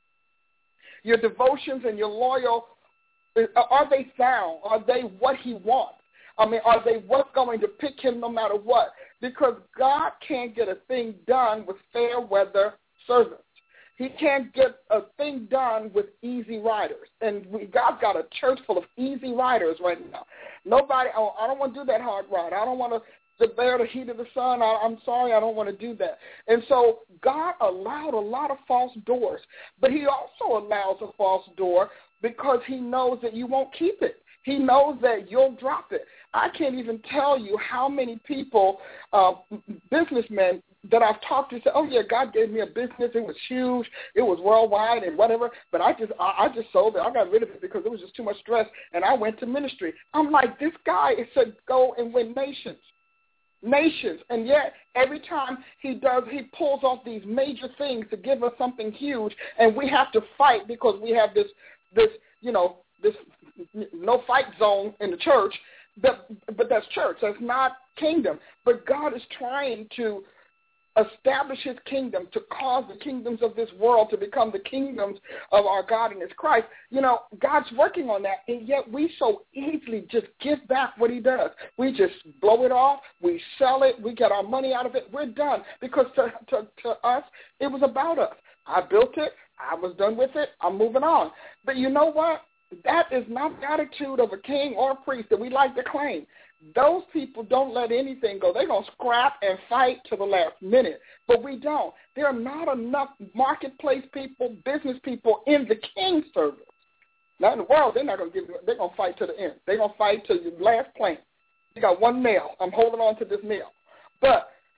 your devotions and your loyal, are they sound? Are they what He wants? I mean, are they what's going to pick Him no matter what? Because God can't get a thing done with fair weather servants. He can't get a thing done with easy riders. And we, God's got a church full of easy riders right now. Nobody, oh, I don't want to do that hard ride. I don't want to bear the heat of the sun. I, I'm sorry, I don't want to do that. And so God allowed a lot of false doors. But He also allows a false door because He knows that you won't keep it. He knows that you'll drop it. I can't even tell you how many people, uh, businessmen that I've talked to say, oh, yeah, God gave me a business. It was huge. It was worldwide and whatever. But I just I, I just sold it. I got rid of it because it was just too much stress, and I went to ministry. I'm like, this guy is to go and win nations. Nations. And yet every time he does, he pulls off these major things to give us something huge, and we have to fight because we have this, this you know, this no fight zone in the church. But, but that's church. That's not kingdom. But God is trying to establish His kingdom, to cause the kingdoms of this world to become the kingdoms of our God and His Christ. You know, God's working on that, and yet we so easily just give back what He does. We just blow it off. We sell it. We get our money out of it. We're done because to, to, to us, it was about us. I built it. I was done with it. I'm moving on. But you know what? That is not the attitude of a king or a priest that we like to claim. Those people don't let anything go. They're going to scrap and fight to the last minute. But we don't. There are not enough marketplace people, business people in the king's service. Not in the world. They're not going to give. They're going to fight to the end. They're going to fight to your last plank. You got one nail. I'm holding on to this nail. But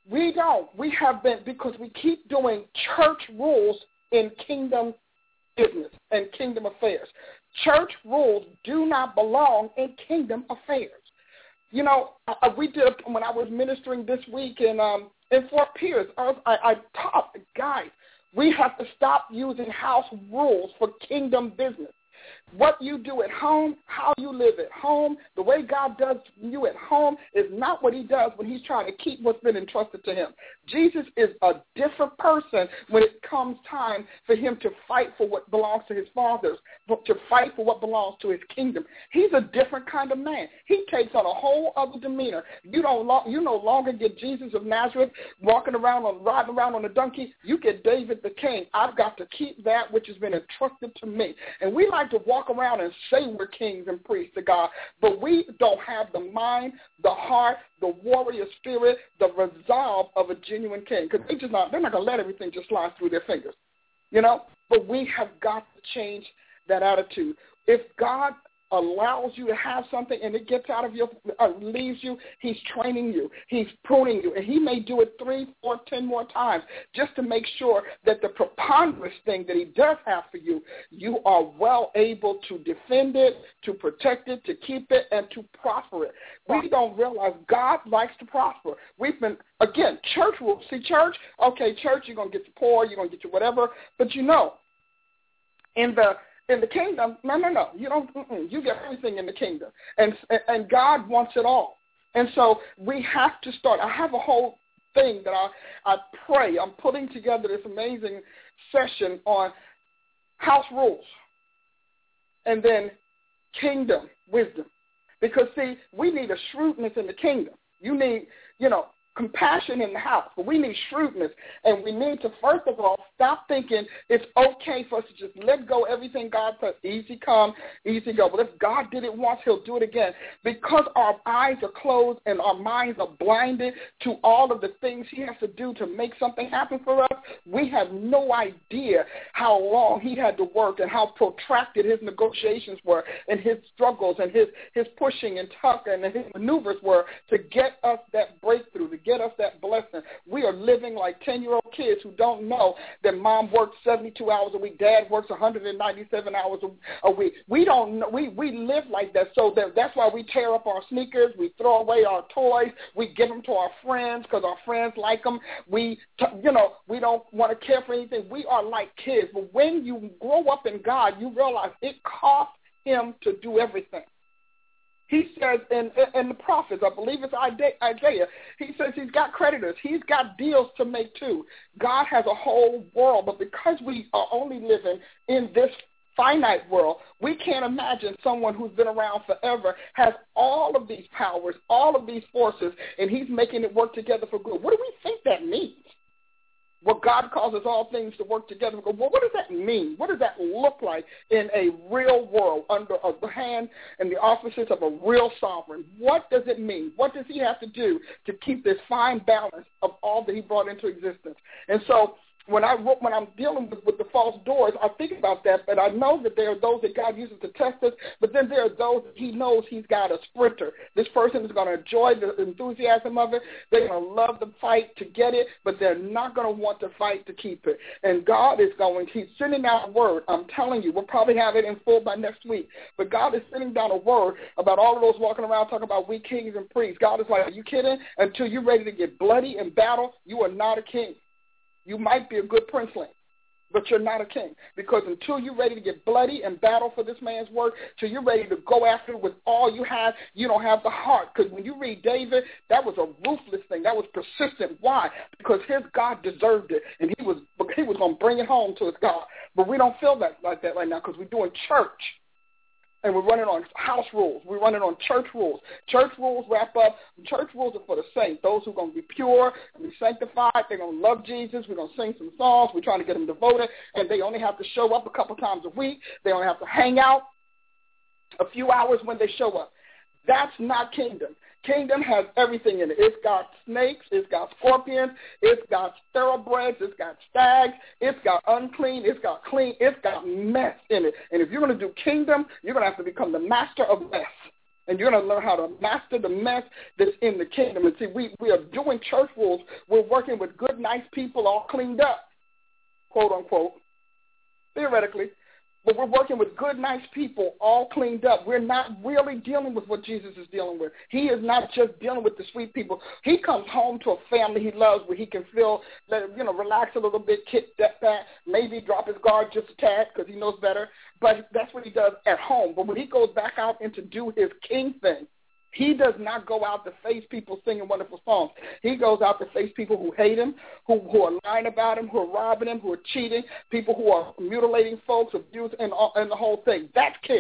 We don't. We have been, because we keep doing church rules in kingdom business and kingdom affairs. Church rules do not belong in kingdom affairs. You know, I, we did, when I was ministering this week in, um, in Fort Pierce, I, was, I, I taught, guys, we have to stop using house rules for kingdom business. What you do at home, how you live at home, the way God does you at home is not what he does when he's trying to keep what's been entrusted to him. Jesus is a different person when it comes time for him to fight for what belongs to his fathers, to fight for what belongs to his kingdom. He's a different kind of man. He takes on a whole other demeanor. You don't lo- you no longer get Jesus of Nazareth walking around on riding around on a donkey. You get David the king. I've got to keep that which has been entrusted to me. And we like to walk around and say we're kings and priests to God, but we don't have the mind, the heart, the warrior spirit, the resolve of a genuine king, because they just not, they're not going to let everything just slide through their fingers, you know? But we have got to change that attitude. If God allows you to have something and it gets out of your, uh, leaves you, he's training you, he's pruning you, and he may do it three, four, ten more times just to make sure that the preponderance thing that he does have for you, you are well able to defend it, to protect it, to keep it, and to prosper it. We don't realize God likes to prosper. We've been, again, church rules. See, church, okay, church, you're going to get your poor, you're going to get your whatever, but you know, in the In the kingdom, no, no, no. You don't. Mm-mm. You get everything in the kingdom, and and God wants it all. And so we have to start. I have a whole thing that I I pray. I'm putting together this amazing session on house rules, and then kingdom wisdom, because see, we need a shrewdness in the kingdom. You need, you know, compassion in the house, but we need shrewdness, and we need to, first of all, stop thinking it's okay for us to just let go everything God says, easy come, easy go. But if God did it once, he'll do it again. Because our eyes are closed and our minds are blinded to all of the things he has to do to make something happen for us, we have no idea how long he had to work and how protracted his negotiations were and his struggles and his, his pushing and tugging and his maneuvers were to get us that breakthrough, to get us that blessing. We are living like ten-year-old kids who don't know that mom works seventy-two hours a week, dad works one hundred ninety-seven hours a, a week. We don't know. We, we live like that, so that, that's why we tear up our sneakers, we throw away our toys, we give them to our friends because our friends like them. We, you know, we don't want to care for anything. We are like kids, but when you grow up in God, you realize it costs him to do everything. He says in, in the prophets, I believe it's Isaiah, he says he's got creditors. He's got deals to make too. God has a whole world, but because we are only living in this finite world, we can't imagine someone who's been around forever has all of these powers, all of these forces, and he's making it work together for good. What do we think that means? Well, God causes all things to work together. Well, what does that mean? What does that look like in a real world under the hand and the offices of a real sovereign? What does it mean? What does he have to do to keep this fine balance of all that he brought into existence? And so when, I, when I'm dealing with, with the false doors, I think about that, but I know that there are those that God uses to test us, but then there are those that he knows he's got a sprinter. This person is going to enjoy the enthusiasm of it. They're going to love the fight to get it, but they're not going to want to fight to keep it. And God is going, he's sending out a word. I'm telling you, we'll probably have it in full by next week, but God is sending down a word about all of those walking around talking about we kings and priests. God is like, are you kidding? Until you're ready to get bloody in battle, you are not a king. You might be a good princeling, but you're not a king. Because until you're ready to get bloody and battle for this man's work, till you're ready to go after it with all you have, you don't have the heart. Because when you read David, that was a ruthless thing. That was persistent. Why? Because his God deserved it, and he was he was going to bring it home to his God. But we don't feel that like that right now because we're doing church. And we're running on house rules. We're running on church rules. Church rules wrap up. Church rules are for the saints, those who are going to be pure and be sanctified. They're going to love Jesus. We're going to sing some songs. We're trying to get them devoted. And they only have to show up a couple times a week. They only have to hang out a few hours when they show up. That's not kingdom. Kingdom has everything in it. It's got snakes. It's got scorpions. It's got thoroughbreds. It's got stags. It's got unclean. It's got clean. It's got mess in it. And if you're going to do kingdom, you're going to have to become the master of mess. And you're going to learn how to master the mess that's in the kingdom. And see, we, we are doing church rules. We're working with good, nice people all cleaned up, quote, unquote, theoretically. But we're working with good, nice people all cleaned up. We're not really dealing with what Jesus is dealing with. He is not just dealing with the sweet people. He comes home to a family he loves where he can feel, you know, relax a little bit, kick that back, maybe drop his guard just a tad because he knows better. But that's what he does at home. But when he goes back out and to do his king thing, he does not go out to face people singing wonderful songs. He goes out to face people who hate him, who, who are lying about him, who are robbing him, who are cheating, people who are mutilating folks, abusing, and, and the whole thing. That's king.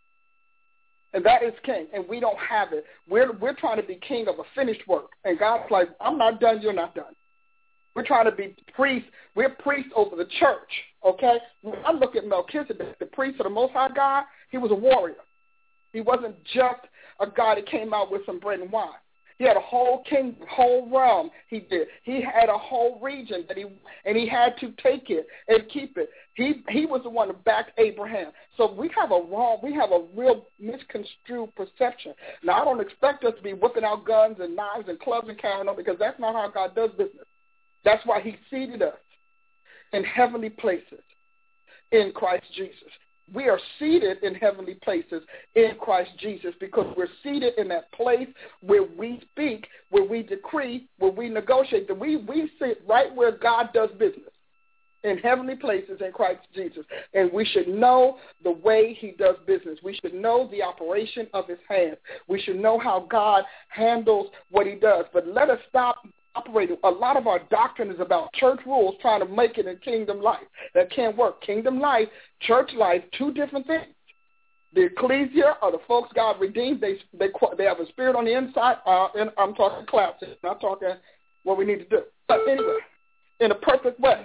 And that is king, and we don't have it. We're, we're trying to be king of a finished work. And God's like, I'm not done, you're not done. We're trying to be priests. We're priests over the church, okay? When I look at Melchizedek, the priest of the Most High God, he was a warrior. He wasn't just a guy that came out with some bread and wine. He had a whole kingdom, whole realm. He did. He had a whole region that he and he had to take it and keep it. He he was the one that backed Abraham. So we have a wrong, we have a real misconstrued perception. Now I don't expect us to be whipping out guns and knives and clubs and carrying on because that's not how God does business. That's why He seated us in heavenly places in Christ Jesus. We are seated in heavenly places in Christ Jesus because we're seated in that place where we speak, where we decree, where we negotiate. That we, we sit right where God does business, in heavenly places in Christ Jesus. And we should know the way He does business. We should know the operation of His hands. We should know how God handles what He does. But let us stop operating. A lot of our doctrine is about church rules trying to make it in kingdom life. That can't work. Kingdom life, church life, two different things. The ecclesia are the folks God redeemed. They they they have a spirit on the inside. Uh, and I'm talking classic, not talking what we need to do. But anyway, in a perfect way,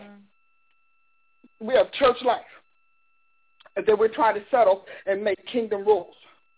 we have church life. And then we're trying to settle and make kingdom rules.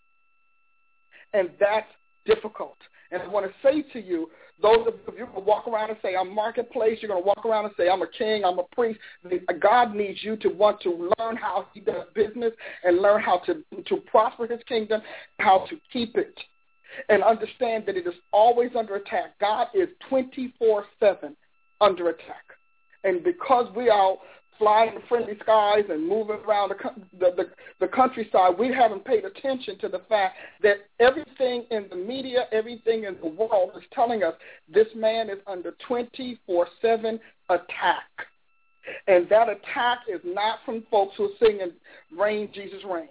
And that's difficult. And I want to say to you, those of you who walk around and say, I'm marketplace, you're going to walk around and say, I'm a king, I'm a priest. God needs you to want to learn how He does business and learn how to, to prosper His kingdom, how to keep it, and understand that it is always under attack. God is twenty-four seven under attack. And because we are flying in friendly skies and moving around the, the, the, the countryside, we haven't paid attention to the fact that everything in the media, everything in the world is telling us this man is under twenty-four seven attack. And that attack is not from folks who are singing, Reign, Jesus, Reign.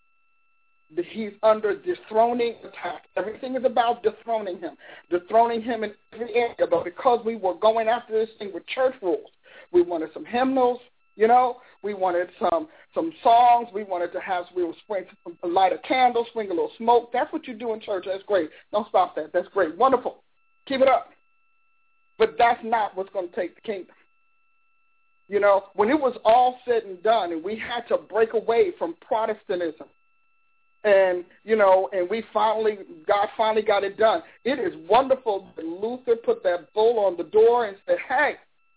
He's under dethroning attack. Everything is about dethroning him, dethroning him in every area. But because we were going after this thing with church rules, we wanted some hymnals. You know, we wanted some some songs. We wanted to have, we would spring, light a candle, swing a little smoke. That's what you do in church. That's great. Don't stop that. That's great. Wonderful. Keep it up. But that's not what's going to take the kingdom. You know, when it was all said and done and we had to break away from Protestantism and, you know, and we finally, God finally got it done. It is wonderful that Luther put that bull on the door and said, hey,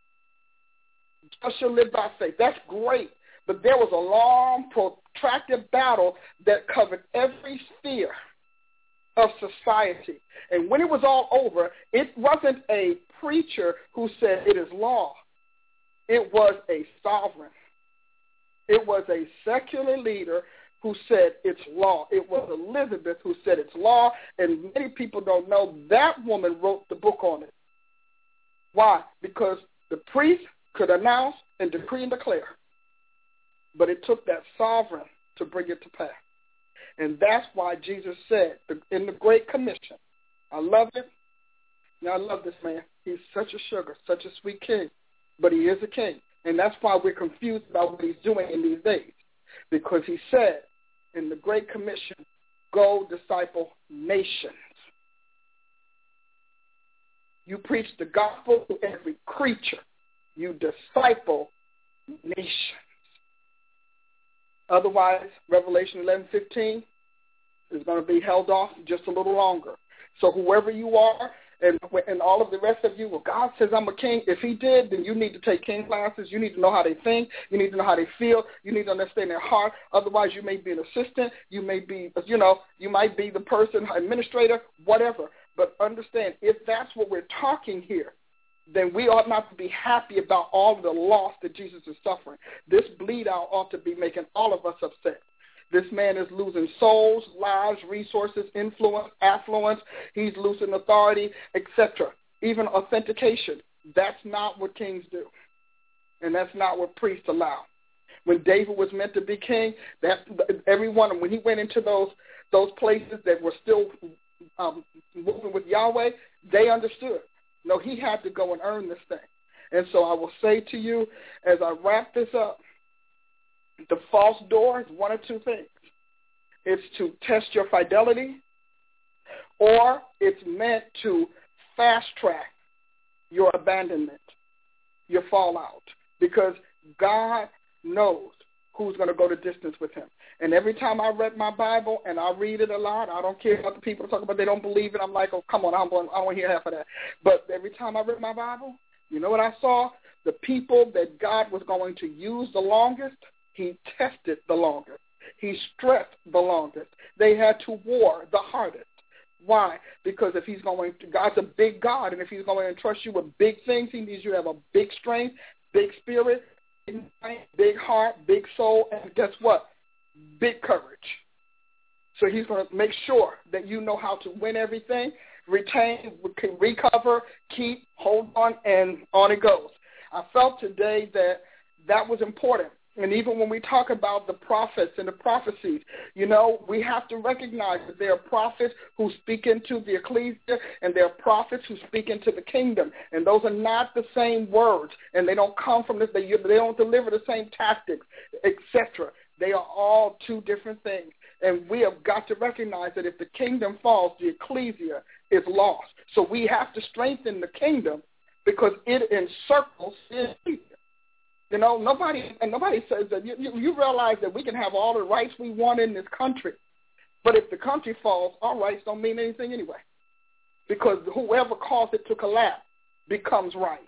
just shall live by faith. That's great. But there was a long, protracted battle that covered every sphere of society. And when it was all over, it wasn't a preacher who said it is law. It was a sovereign. It was a secular leader who said it's law. It was Elizabeth who said it's law, and many people don't know that woman wrote the book on it. Why? Because the priest could announce and decree and declare. But it took that sovereign to bring it to pass. And that's why Jesus said in the Great Commission, I love it. Now, I love this man. He's such a sugar, such a sweet king. But he is a king. And that's why we're confused about what he's doing in these days. Because he said in the Great Commission, go disciple nations. You preach the gospel to every creature. You disciple nations. Otherwise, Revelation eleven fifteen is going to be held off just a little longer. So whoever you are, And, and all of the rest of you, well, God says I'm a king. If he did, then you need to take king classes. You need to know how they think. You need to know how they feel. You need to understand their heart. Otherwise, you may be an assistant. You may be, you know, you might be the person, administrator, whatever. But understand, if that's what we're talking here, then we ought not to be happy about all of the loss that Jesus is suffering. This bleed out ought to be making all of us upset. This man is losing souls, lives, resources, influence, affluence. He's losing authority, et cetera. Even authentication. That's not what kings do. And that's not what priests allow. When David was meant to be king, that everyone, when he went into those those places that were still um, moving with Yahweh, they understood. No, he had to go and earn this thing. And so I will say to you, as I wrap this up, the false door is one of two things. It's to test your fidelity, or it's meant to fast-track your abandonment, your fallout, because God knows who's going to go the distance with him. And every time I read my Bible, and I read it a lot, I don't care about the people talk about they don't believe it. I'm like, oh, come on, I don't, I don't want to hear half of that. But every time I read my Bible, you know what I saw? The people that God was going to use the longest, he tested the longest. He stressed the longest. They had to war the hardest. Why? Because if he's going to, God's a big God, and if he's going to entrust you with big things, he needs you to have a big strength, big spirit, big mind, big heart, big soul, and guess what? Big courage. So he's going to make sure that you know how to win everything, retain, recover, keep, hold on, and on it goes. I felt today that that was important. And even when we talk about the prophets and the prophecies, you know, we have to recognize that there are prophets who speak into the ecclesia and there are prophets who speak into the kingdom. And those are not the same words, and they don't come from this. They, they don't deliver the same tactics, et cetera. They are all two different things. And we have got to recognize that if the kingdom falls, the ecclesia is lost. So we have to strengthen the kingdom because it encircles the ecclesia. You know, nobody and nobody says that. You, you, you realize that we can have all the rights we want in this country, but if the country falls, our rights don't mean anything anyway, because whoever caused it to collapse becomes right.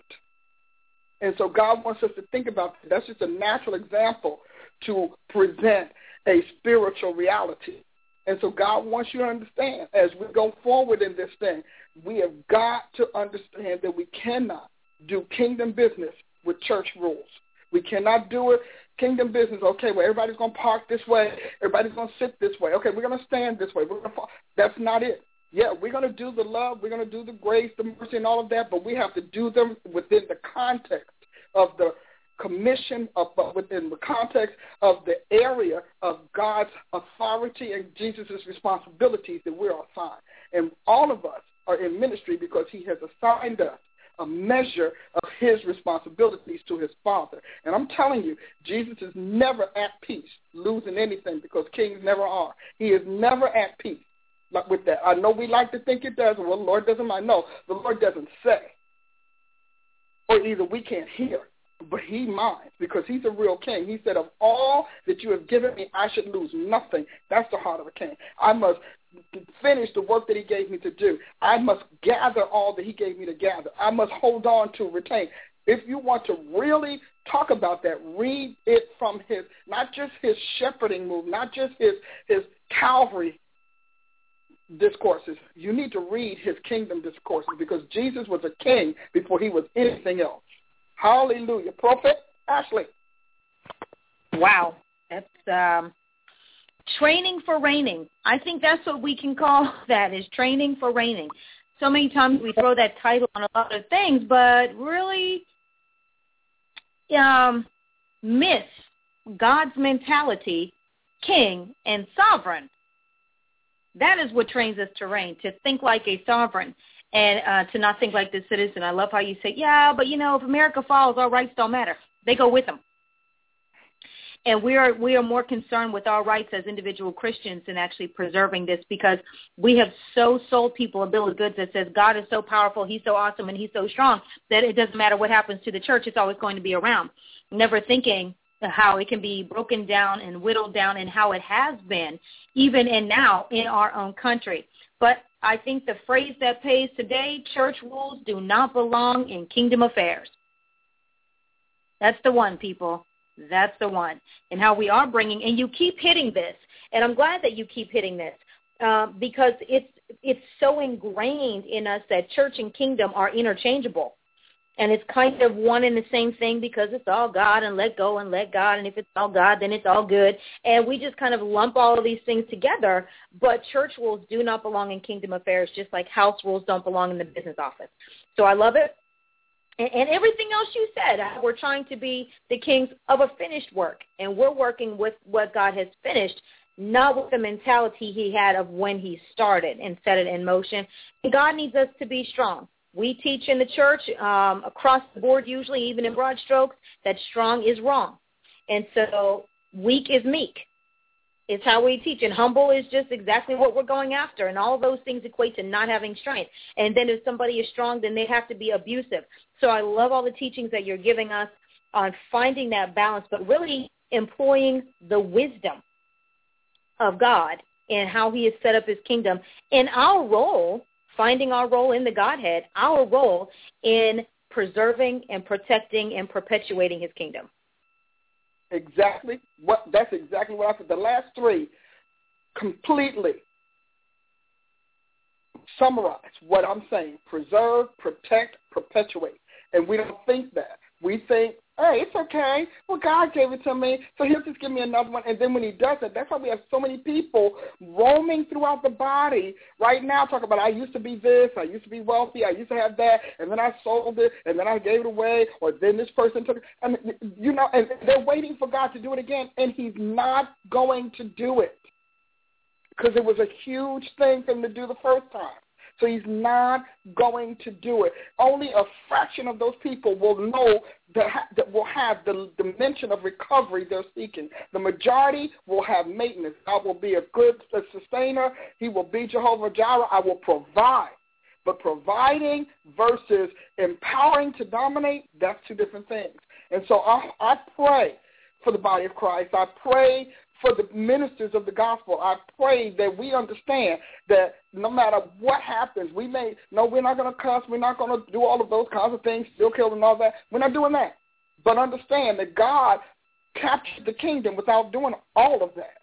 And so God wants us to think about that. That's just a natural example to present a spiritual reality. And so God wants you to understand, as we go forward in this thing, we have got to understand that we cannot do kingdom business with church rules. We cannot do it. Kingdom business, okay, well, everybody's going to park this way. Everybody's going to sit this way. Okay, we're going to stand this way. We're going to fall. That's not it. Yeah, we're going to do the love. We're going to do the grace, the mercy, and all of that, but we have to do them within the context of the commission, of, within the context of the area of God's authority and Jesus' responsibilities that we're assigned. And all of us are in ministry because he has assigned us a measure of his responsibilities to his Father. And I'm telling you, Jesus is never at peace losing anything, because kings never are. He is never at peace with that. I know we like to think it does. Well, the Lord doesn't mind. No, the Lord doesn't say. Or either we can't hear, but he minds, because he's a real king. He said, of all that you have given me, I should lose nothing. That's the heart of a king. I must finish the work that he gave me to do. I must gather all that he gave me to gather. I must hold on to, retain. If you want to really talk about that, read it from his, not just his shepherding move, not just his, his Calvary discourses. You need to read his kingdom discourses, because Jesus was a king before he was anything else. Hallelujah. Prophet Ashley. Wow. That's um, training for reigning. I think that's what we can call that, is training for reigning. So many times we throw that title on a lot of things, but really um, miss God's mentality, king and sovereign. That is what trains us to reign, to think like a sovereign and uh, to not think like the citizen. I love how you say, yeah, but, you know, if America falls, our rights don't matter. They go with them. And we are we are more concerned with our rights as individual Christians than actually preserving this, because we have so sold people a bill of goods that says God is so powerful, he's so awesome, and he's so strong that it doesn't matter what happens to the church, it's always going to be around. Never thinking how it can be broken down and whittled down, and how it has been, even and now in our own country. But I think the phrase that pays today, church rules do not belong in kingdom affairs. That's the one, people. That's the one. And how we are bringing, and you keep hitting this, and I'm glad that you keep hitting this, uh, because it's it's so ingrained in us that church and kingdom are interchangeable. And it's kind of one and the same thing because it's all God and let go and let God. And if it's all God, then it's all good. And we just kind of lump all of these things together. But church rules do not belong in kingdom affairs, just like house rules don't belong in the business office. So I love it. And, and everything else you said, we're trying to be the kings of a finished work. And we're working with what God has finished, not with the mentality he had of when he started and set it in motion. And God needs us to be strong. We teach in the church um, across the board, usually even in broad strokes, that strong is wrong. And so weak is meek. It's how we teach. And humble is just exactly what we're going after. And all those things equate to not having strength. And then if somebody is strong, then they have to be abusive. So I love all the teachings that you're giving us on finding that balance, but really employing the wisdom of God and how he has set up his kingdom. And our role, finding our role in the Godhead, our role in preserving and protecting and perpetuating his kingdom. Exactly. What that's exactly what I said. The last three completely summarize what I'm saying. Preserve, protect, perpetuate. And we don't think that. We think, hey, it's okay. Well, God gave it to me, so he'll just give me another one. And then when he does it, that's why we have so many people roaming throughout the body right now talking about, I used to be this, I used to be wealthy, I used to have that, and then I sold it, and then I gave it away, or then this person took it. I mean, you know, and they're waiting for God to do it again, and he's not going to do it because it was a huge thing for him to do the first time. So he's not going to do it. Only a fraction of those people will know that, that will have the dimension of recovery they're seeking. The majority will have maintenance. God will be a good sustainer. He will be Jehovah Jireh. I will provide. But providing versus empowering to dominate, that's two different things. And so I, I pray for the body of Christ. I pray for the ministers of the gospel. I pray that we understand that no matter what happens, we may, no, we're not going to cuss, we're not going to do all of those kinds of things, still kill and all that. We're not doing that. But understand that God captured the kingdom without doing all of that.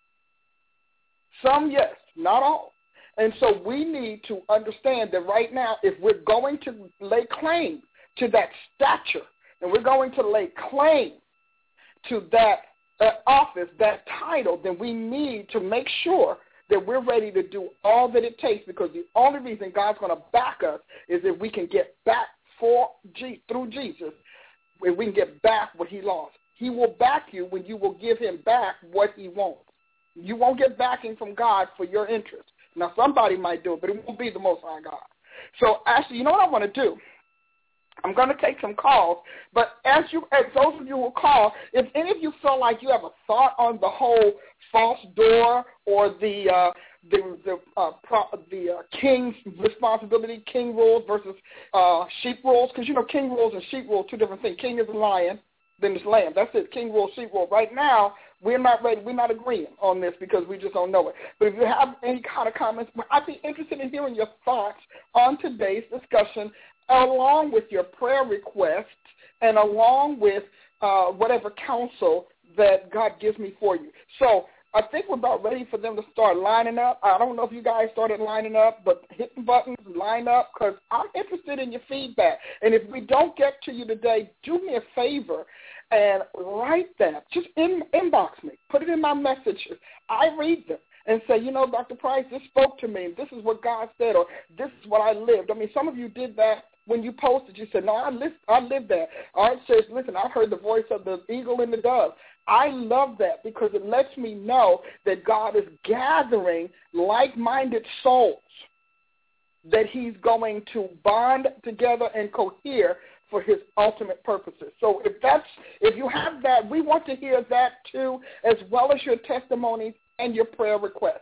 Some, yes, not all. And so we need to understand that right now, if we're going to lay claim to that stature, and we're going to lay claim to that that office, that title, then we need to make sure that we're ready to do all that it takes, because the only reason God's going to back us is if we can get back for G, through Jesus, if we can get back what he lost. He will back you when you will give him back what he wants. You won't get backing from God for your interest. Now, somebody might do it, but it won't be the Most High God. So, actually, you know what I want to do? I'm going to take some calls, but as you, as those of you who call, if any of you feel like you have a thought on the whole false door or the uh, the the uh, pro, the uh, king's responsibility, king rules versus uh, sheep rules, because you know king rules and sheep rules, two different things. King is a lion, then it's lamb. That's it. King rule, sheep rule. Right now, we're not ready. We're not agreeing on this because we just don't know it. But if you have any kind of comments, I'd be interested in hearing your thoughts on today's discussion, along with your prayer requests and along with uh, whatever counsel that God gives me for you. So I think we're about ready for them to start lining up. I don't know if you guys started lining up, but hit the buttons, line up, because I'm interested in your feedback. And if we don't get to you today, do me a favor and write that. Just in, inbox me. Put it in my messages. I read them and say, you know, Doctor Price, this spoke to me. This is what God said, or this is what I lived. I mean, some of you did that. When you posted, you said, no, I lived, I lived that. Or it says, listen, I heard the voice of the eagle and the dove. I love that because it lets me know that God is gathering like-minded souls that he's going to bond together and cohere for his ultimate purposes. So if that's, if you have that, we want to hear that too, as well as your testimonies and your prayer requests.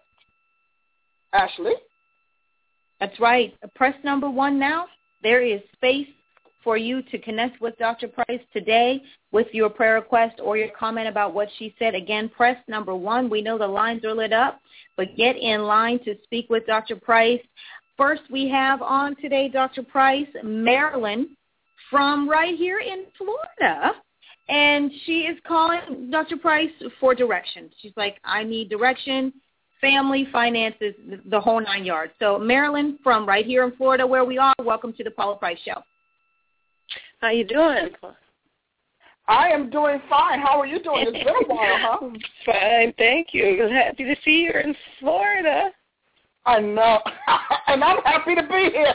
Ashley? That's right. Press number one now. There is space for you to connect with Doctor Price today with your prayer request or your comment about what she said, again, press number one. We know the lines are lit up, but get in line to speak with Doctor Price. First, we have on today, Doctor Price, Marilyn from right here in Florida, and she is calling Doctor Price for direction. She's like, I need direction, family, finances, the whole nine yards. So, Marilyn from right here in Florida where we are, welcome to the Paula Price Show. How you doing? I am doing fine. How are you doing? It's been a while, huh? Fine, thank you. Happy to see you in Florida. I know. And I'm happy to be here.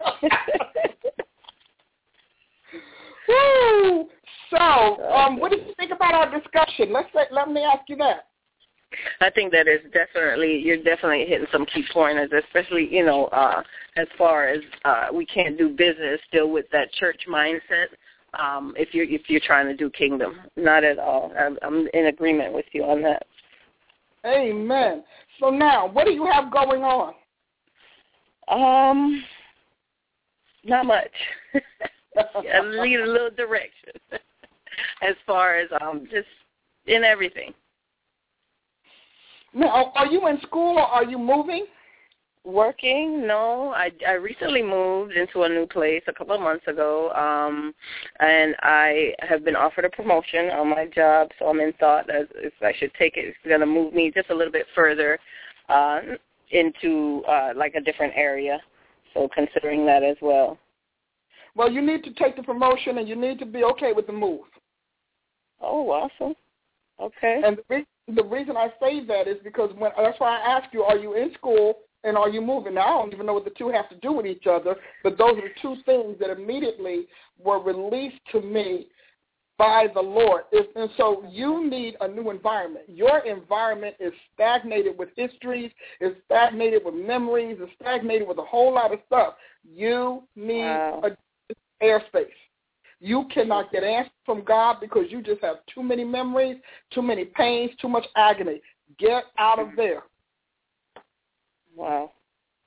Woo! So, um, what do you think about our discussion? Let's say, let me ask you that. I think that is definitely, you're definitely hitting some key pointers, especially, you know, uh, as far as uh, we can't do business still with that church mindset um, if you're if you're trying to do kingdom. Not at all. I'm, I'm in agreement with you on that. Amen. So now, what do you have going on? Um, not much. I need a little direction as far as um just in everything. Now, are you in school or are you moving? Working? No, I, I recently moved into a new place a couple of months ago, um, and I have been offered a promotion on my job, so I'm in thought as if I should take it. It's going to move me just a little bit further uh, into uh, like a different area, so considering that as well. Well, you need to take the promotion, and you need to be okay with the move. Oh, awesome. Okay. And the, re- the reason I say that is because when that's why I asked you, are you in school and are you moving? Now, I don't even know what the two have to do with each other, but those are the two things that immediately were released to me by the Lord. And so you need a new environment. Your environment is stagnated with histories, is stagnated with memories, is stagnated with a whole lot of stuff. You need wow. a airspace. You cannot get answers from God because you just have too many memories, too many pains, too much agony. Get out of there. Wow.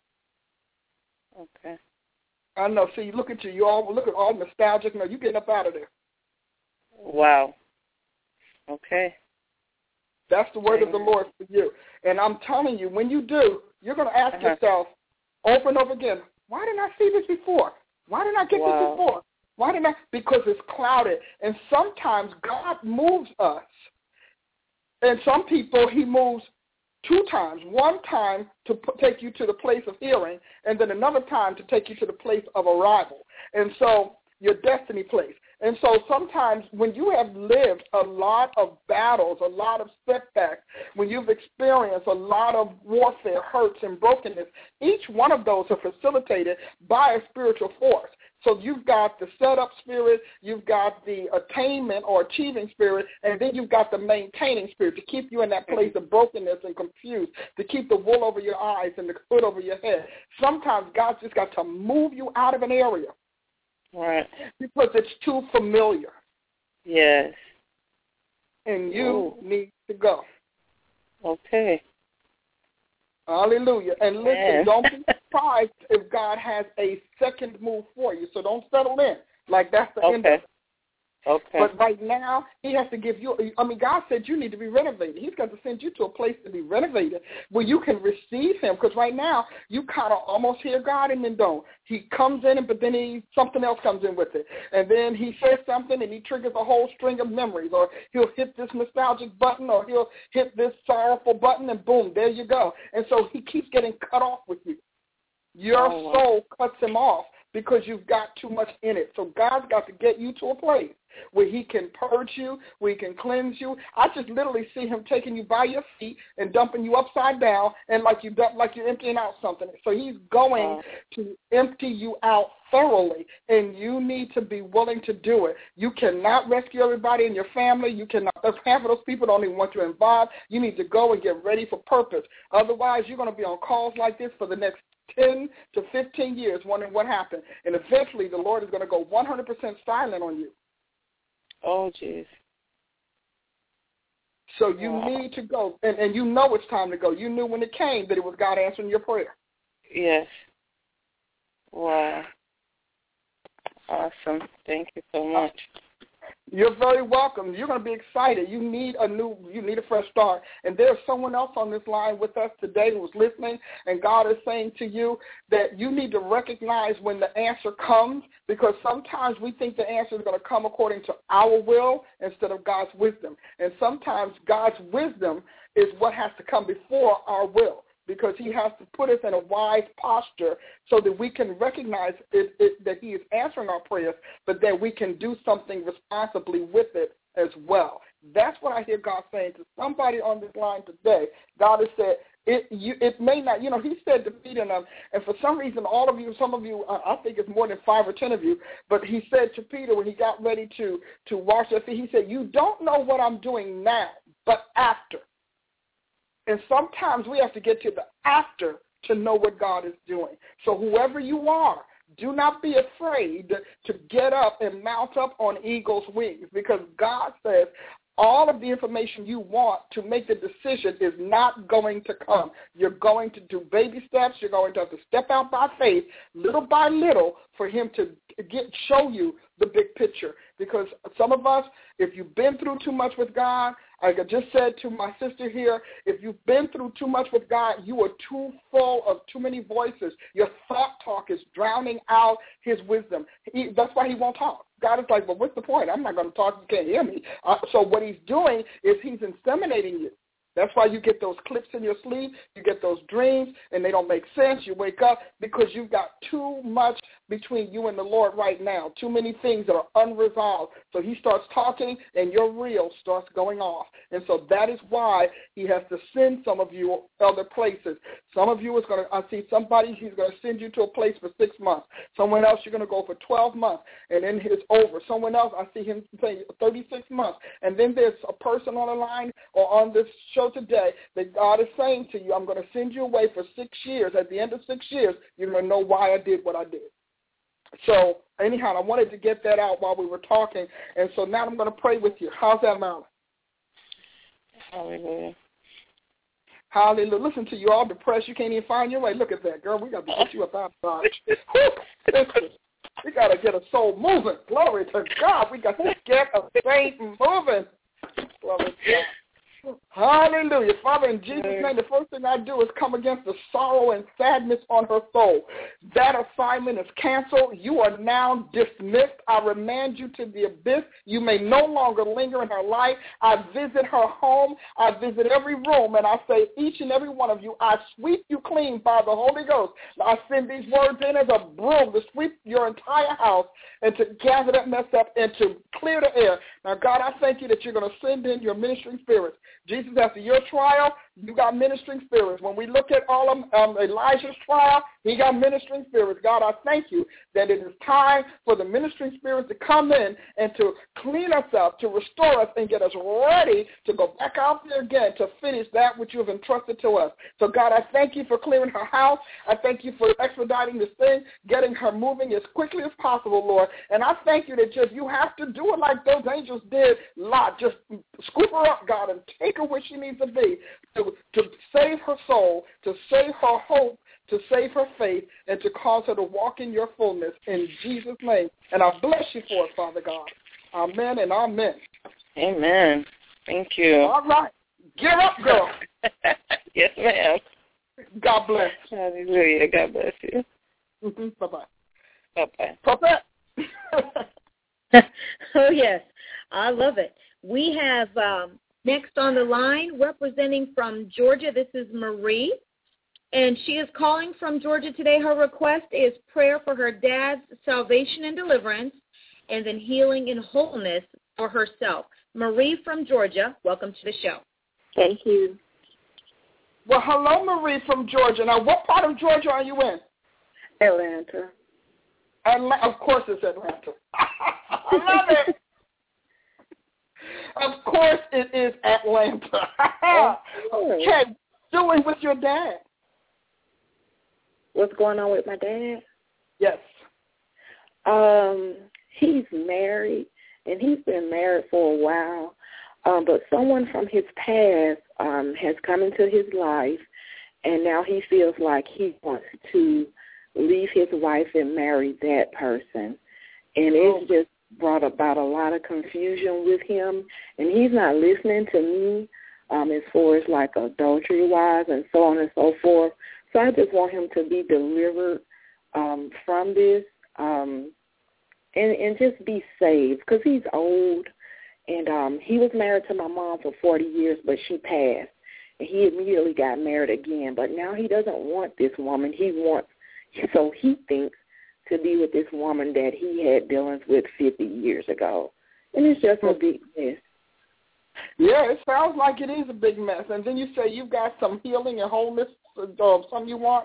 Okay. I know. See, look at you. You all look at all nostalgic. No, you getting up out of there. Wow. Okay. That's the word of the Lord for you. And I'm telling you, when you do, you're going to ask uh-huh. yourself over and over again, why didn't I see this before? Why didn't I get wow. this before? Why didn't I? Because it's clouded. And sometimes God moves us. And some people, he moves two times. One time to put, take you to the place of hearing, and then another time to take you to the place of arrival. And so your destiny place. And so sometimes when you have lived a lot of battles, a lot of setbacks, when you've experienced a lot of warfare, hurts, and brokenness, each one of those are facilitated by a spiritual force. So you've got the setup spirit, you've got the attainment or achieving spirit, and then you've got the maintaining spirit to keep you in that place of brokenness and confused, to keep the wool over your eyes and the hood over your head. Sometimes God's just got to move you out of an area. Right. Because it's too familiar. Yes. And you Ooh. need to go. Okay. Hallelujah. And listen, yeah. don't be surprised if God has a second move for you. So don't settle in like that's the okay. end of it. Okay. But right now, he has to give you, I mean, God said you need to be renovated. He's got to send you to a place to be renovated where you can receive him. Because right now, you kind of almost hear God and then don't. He comes in, and but then he something else comes in with it. And then he says something, and he triggers a whole string of memories. Or he'll hit this nostalgic button, or he'll hit this sorrowful button, and boom, there you go. And so he keeps getting cut off with you. Your oh, soul cuts him off because you've got too much in it. So God's got to get you to a place where he can purge you, where he can cleanse you. I just literally see him taking you by your feet and dumping you upside down, and like you dump, like you're emptying out something. So he's going uh, to empty you out thoroughly, and you need to be willing to do it. You cannot rescue everybody in your family. You cannot. Half of those people don't even want you involved. You need to go and get ready for purpose. Otherwise, you're going to be on calls like this for the next ten to fifteen years wondering what happened. And eventually the Lord is going to go one hundred percent silent on you. Oh, jeez. So you wow. need to go. And, and you know it's time to go. You knew when it came that it was God answering your prayer. Yes. Wow. Awesome. Thank you so much. You're very welcome. You're going to be excited. You need a new, you need a fresh start. And there's someone else on this line with us today who's listening, and God is saying to you that you need to recognize when the answer comes, because sometimes we think the answer is going to come according to our will instead of God's wisdom. And sometimes God's wisdom is what has to come before our will, because he has to put us in a wise posture so that we can recognize it, it, that he is answering our prayers, but that we can do something responsibly with it as well. That's what I hear God saying to somebody on this line today. God has said, it you, it may not, you know, he said to Peter and them, and for some reason, all of you, some of you, I think it's more than five or ten of you, but he said to Peter when he got ready to, to wash their feet, he said, you don't know what I'm doing now, but after. And sometimes we have to get to the after to know what God is doing. So whoever you are, do not be afraid to get up and mount up on eagle's wings, because God says all of the information you want to make the decision is not going to come. You're going to do baby steps. You're going to have to step out by faith, little by little, for him to get show you the big picture. Because some of us, if you've been through too much with God, like I just said to my sister here, if you've been through too much with God, you are too full of too many voices. Your thought talk is drowning out his wisdom. He, that's why he won't talk. God is like, well, what's the point? I'm not going to talk. You can't hear me. Uh, so what he's doing is he's inseminating you. That's why you get those clips in your sleep, you get those dreams, and they don't make sense. You wake up because you've got too much between you and the Lord right now, too many things that are unresolved. So he starts talking, and your reel starts going off. And so that is why he has to send some of you other places. Some of you is going to, I see somebody, he's going to send you to a place for six months. Someone else, you're going to go for twelve months, and then it's over. Someone else, I see him saying thirty-six months. And then there's a person on the line or on this show today that God is saying to you, I'm going to send you away for six years. At the end of six years, you're going to know why I did what I did. So anyhow, I wanted to get that out while we were talking. And so now I'm going to pray with you. How's that, Marilyn? Hallelujah. Hallelujah. Listen to you all depressed. You can't even find your way. Look at that, girl. We got to get you up outside. Listen, we got to get a soul moving. Glory to God. We got to get a faith moving. Glory to God. Hallelujah. Father, in Jesus' name, the first thing I do is come against the sorrow and sadness on her soul. That assignment is canceled. You are now dismissed. I remand you to the abyss. You may no longer linger in her life. I visit her home. I visit every room, and I say, each and every one of you, I sweep you clean by the Holy Ghost. I send these words in as a broom to sweep your entire house and to gather that mess up and to clear the air. Now, God, I thank you that you're going to send in your ministering spirits. Jesus, after your trial, you got ministering spirits. When we look at all of um, Elijah's trial, he got ministering spirits. God, I thank you that it is time for the ministering spirits to come in and to clean us up, to restore us, and get us ready to go back out there again to finish that which you have entrusted to us. So, God, I thank you for clearing her house. I thank you for expediting this thing, getting her moving as quickly as possible, Lord. And I thank you that just you have to do it like those angels did Lot. Just scoop her up, God, and take her where she needs to be to, to save her soul, to save her hope, to save her faith, and to cause her to walk in your fullness in Jesus' name. And I bless you for it, Father God. Amen and amen. Amen. Thank you. All right. Get up, girl. Yes, ma'am. God bless. Hallelujah. God bless you. Mm-hmm. Bye-bye. Bye-bye. Papa. Oh, yes. I love it. We have um, next on the line, representing from Georgia, this is Marie. And she is calling from Georgia today. Her request is prayer for her dad's salvation and deliverance, and then healing and wholeness for herself. Marie from Georgia, welcome to the show. Thank you. Well, hello, Marie from Georgia. Now, what part of Georgia are you in? Atlanta. Atlanta. Of course it's Atlanta. I love it. Of course it is Atlanta. Okay, doing with your dad. What's going on with my dad? Yes. Um, he's married, and he's been married for a while. Um, but someone from his past um, has come into his life, and now he feels like he wants to leave his wife and marry that person. and it's just brought about a lot of confusion with him, and he's not listening to me um, as far as like adultery-wise and so on and so forth. So I just want him to be delivered um, from this um, and, and just be saved, because he's old, and um, he was married to my mom for forty years, but she passed, and he immediately got married again. But now he doesn't want this woman. He wants, so he thinks, to be with this woman that he had dealings with fifty years ago. And it's just a big mess. Yeah, it sounds like it is a big mess. And then you say you've got some healing and wholeness, uh, something you want?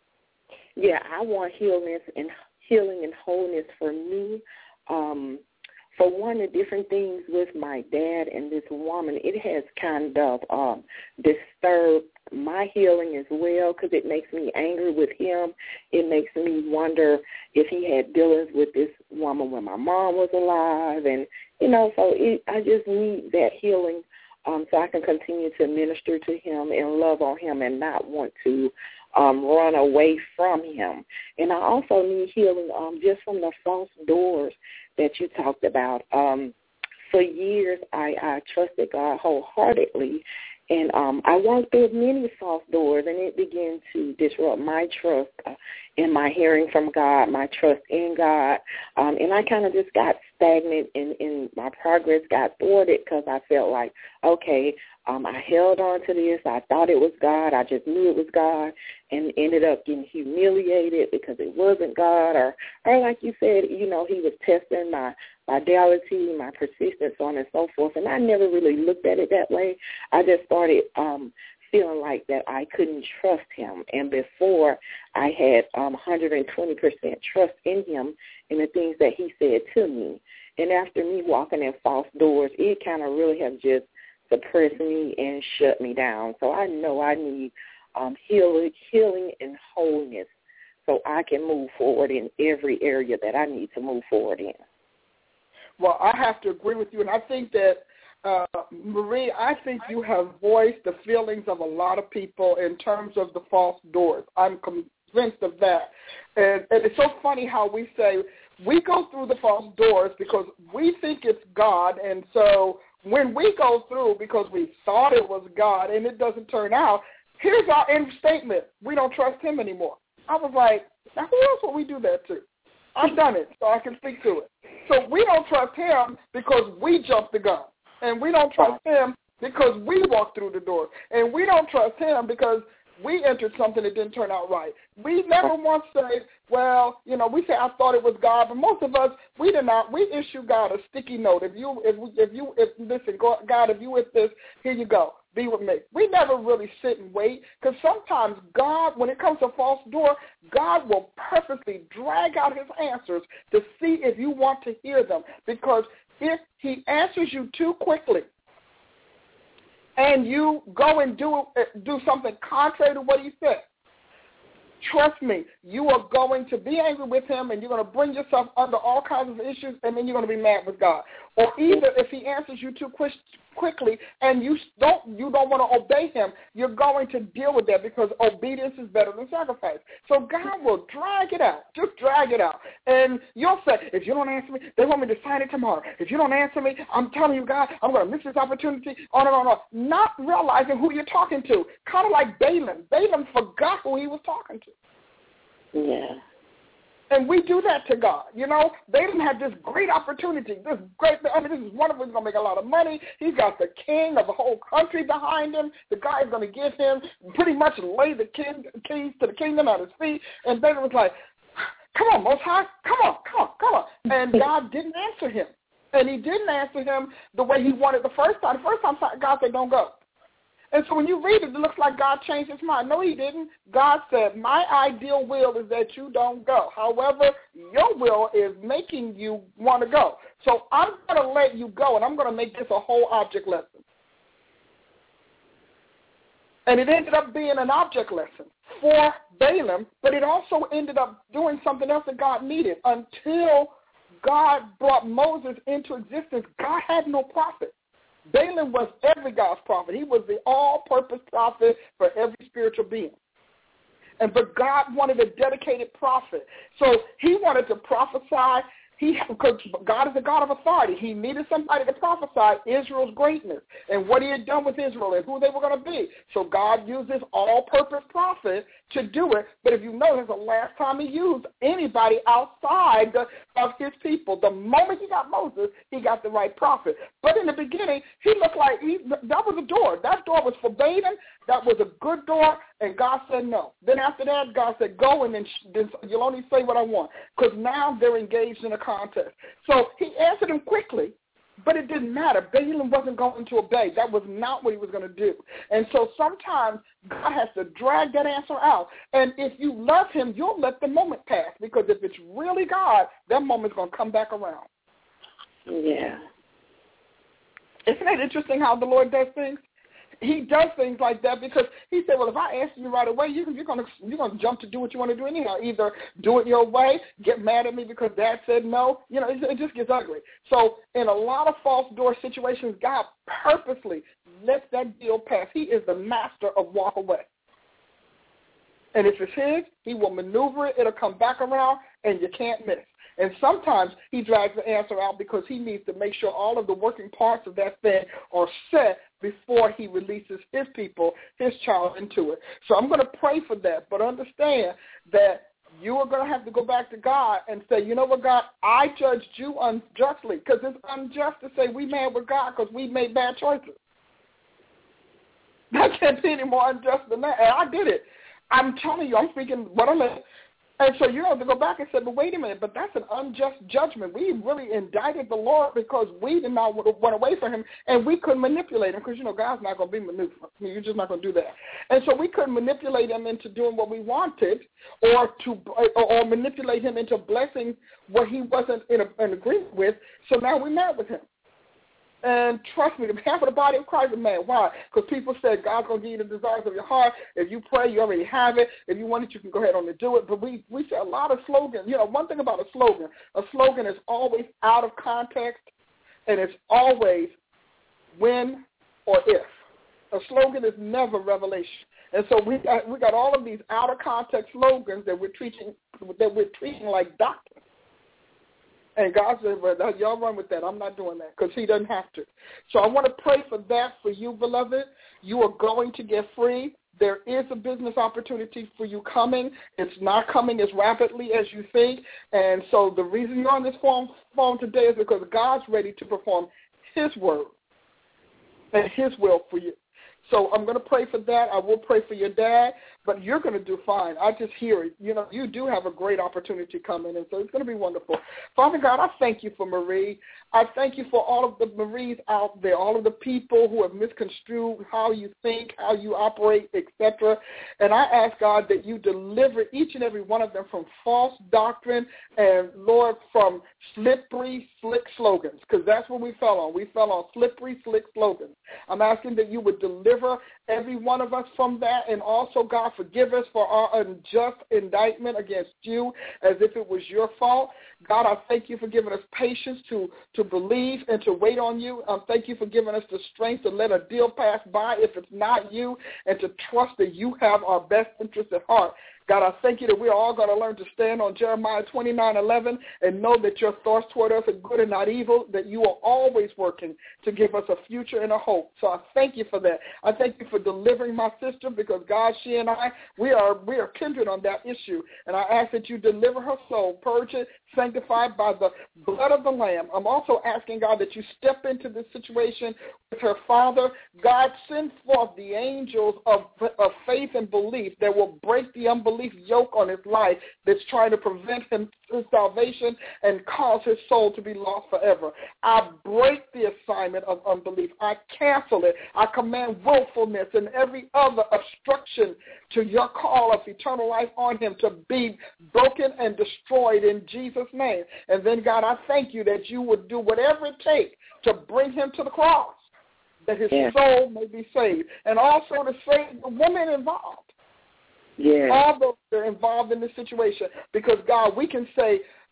Yeah, I want healing and healing and wholeness for me. Um, for one, the different things with my dad and this woman, it has kind of um, disturbed my healing as well, because it makes me angry with him. It makes me wonder if he had dealings with this woman when my mom was alive. And, you know, so it, I just need that healing um, so I can continue to minister to him and love on him and not want to um, run away from him. And I also need healing um, just from the false doors that you talked about. Um, for years, I, I trusted God wholeheartedly, and um, I walked through many false doors, and it began to disrupt my trust uh, in my hearing from God, my trust in God, um, and I kind of just got stagnant, and, and my progress got thwarted because I felt like, okay, um, I held on to this. I thought it was God. I just knew it was God, and ended up getting humiliated because it wasn't God, or, or like you said, you know, he was testing my fidelity, my persistence, so on and so forth, and I never really looked at it that way. I just started um, feeling like that I couldn't trust him, and before I had um, one hundred twenty percent trust in him and the things that he said to me. And after me walking in false doors, it kind of really has just suppressed me and shut me down. So I know I need um, healing, healing and wholeness so I can move forward in every area that I need to move forward in. Well, I have to agree with you, and I think that, uh, Marie, I think you have voiced the feelings of a lot of people in terms of the false doors. I'm convinced of that. And, and it's so funny how we say we go through the false doors because we think it's God, and so when we go through because we thought it was God and it doesn't turn out, here's our end statement. We don't trust him anymore. I was like, now who else would we do that to? I've done it, so I can speak to it. So we don't trust him because we jumped the gun. And we don't trust him because we walked through the door. And we don't trust him because we entered something that didn't turn out right. We never once say, well, you know, we say, I thought it was God, but most of us, we did not. We issue God a sticky note. If you, if, if you, if, listen, God, if you with this, here you go. Be with me. We never really sit and wait, because sometimes God, when it comes to false door, God will purposely drag out his answers to see if you want to hear them, because if he answers you too quickly and you go and do do something contrary to what he said, trust me, you are going to be angry with him, and you're going to bring yourself under all kinds of issues, and then you're going to be mad with God. Or either if he answers you too quick, quickly and you don't you don't want to obey him, you're going to deal with that, because obedience is better than sacrifice. So God will drag it out. Just drag it out. And you'll say, if you don't answer me, they want me to sign it tomorrow. If you don't answer me, I'm telling you, God, I'm going to miss this opportunity, on and on and on. Not realizing who you're talking to. Kind of like Balaam. Balaam forgot who he was talking to. Yeah. And we do that to God. You know, Balaam had this great opportunity, this great, I mean, this is wonderful. He's going to make a lot of money. He's got the king of the whole country behind him. The guy is going to give him, pretty much lay the king, keys to the kingdom at his feet. And Balaam was like, come on, Most High, come on, come on, come on. And God didn't answer him. And he didn't answer him the way he wanted the first time. The first time, God said, don't go. And so when you read it, it looks like God changed his mind. No, he didn't. God said, my ideal will is that you don't go. However, your will is making you want to go. So I'm going to let you go, and I'm going to make this a whole object lesson. And it ended up being an object lesson for Balaam, but it also ended up doing something else that God needed. Until God brought Moses into existence, God had no prophet. Balaam was every God's prophet. He was the all-purpose prophet for every spiritual being. And but God wanted a dedicated prophet. So he wanted to prophesy he because God is a God of authority. He needed somebody to prophesy Israel's greatness and what he had done with Israel and who they were going to be. So God used this all-purpose prophet to do it. But if you notice, the last time he used anybody outside the, of his people, the moment he got Moses, he got the right prophet. But in the beginning, he looked like he, that was a door. That door was forbidden. That was a good door, and God said no. Then after that, God said, go, and then, then you'll only say what I want, because now they're engaged in a contest. So he answered him quickly, but it didn't matter. Balaam wasn't going to obey. That was not what he was going to do. And so sometimes God has to drag that answer out. And if you love him, you'll let the moment pass, because if it's really God, that moment's going to come back around. Yeah. Isn't it interesting how the Lord does things? He does things like that because he said, well, if I answer you right away, you, you're going to you're going to jump to do what you want to do anyhow. Either do it your way, get mad at me because Dad said no. You know, it, it just gets ugly. So in a lot of false door situations, God purposely lets that deal pass. He is the master of walk away. And if it's his, he will maneuver it. It'll come back around, and you can't miss. And sometimes he drags the answer out because he needs to make sure all of the working parts of that thing are set before he releases his people, his child, into it. So I'm going to pray for that, but understand that you are going to have to go back to God and say, you know what, God, I judged you unjustly, because it's unjust to say we mad with God because we made bad choices. That can't be any more unjust than that. And I did it. I'm telling you, I'm speaking what I meant. And so you have to go back and say, but wait a minute, but that's an unjust judgment. We really indicted the Lord because we did not run away from him, and we couldn't manipulate him because, you know, God's not going to be maneuvered. You're just not going to do that. And so we couldn't manipulate him into doing what we wanted or to or, or manipulate him into blessing what he wasn't in, a, in agreement with, so now we're mad with him. And trust me, the half of the body of Christ is mad. Why? Because people said God's going to give you the desires of your heart. If you pray, you already have it. If you want it, you can go ahead on and do it. But we, we say a lot of slogans. You know, one thing about a slogan, a slogan is always out of context, and it's always when or if. A slogan is never revelation. And so we got, we got all of these out of context slogans that we're treating that we're treating like doctrine. And God said, well, y'all run with that. I'm not doing that because he doesn't have to. So I want to pray for that for you, beloved. You are going to get free. There is a business opportunity for you coming. It's not coming as rapidly as you think. And so the reason you're on this phone, phone today is because God's ready to perform his word and his will for you. So I'm going to pray for that. I will pray for your dad, but you're going to do fine. I just hear it. You know, you do have a great opportunity coming, and so it's going to be wonderful. Father God, I thank you for Marie. I thank you for all of the Maries out there, all of the people who have misconstrued how you think, how you operate, et cetera. And I ask, God, that you deliver each and every one of them from false doctrine and, Lord, from slippery, slick slogans, because that's what we fell on. We fell on slippery, slick slogans. I'm asking that you would deliver every one of us from that, and also, God, forgive us for our unjust indictment against you as if it was your fault. God, I thank you for giving us patience to, to believe and to wait on you. I thank you for giving us the strength to let a deal pass by if it's not you, and to trust that you have our best interest at heart. God, I thank you that we're all going to learn to stand on Jeremiah twenty-nine eleven and know that your thoughts toward us are good and not evil, that you are always working to give us a future and a hope. So I thank you for that. I thank you for delivering my sister because, God, she and I, we are we are kindred on that issue. And I ask that you deliver her soul, purge it, sanctified by the blood of the Lamb. I'm also asking, God, that you step into this situation with her father. God, send forth the angels of, of faith and belief that will break the unbelief yoke on his life that's trying to prevent him his salvation and cause his soul to be lost forever. I break the assignment of unbelief. I cancel it. I command willfulness and every other obstruction to your call of eternal life on him to be broken and destroyed in Jesus' name. And then, God, I thank you that you would do whatever it takes to bring him to the cross, that his yeah. soul may be saved, and also to save the women involved. Yeah. All those that are involved in this situation. Because, God, we can say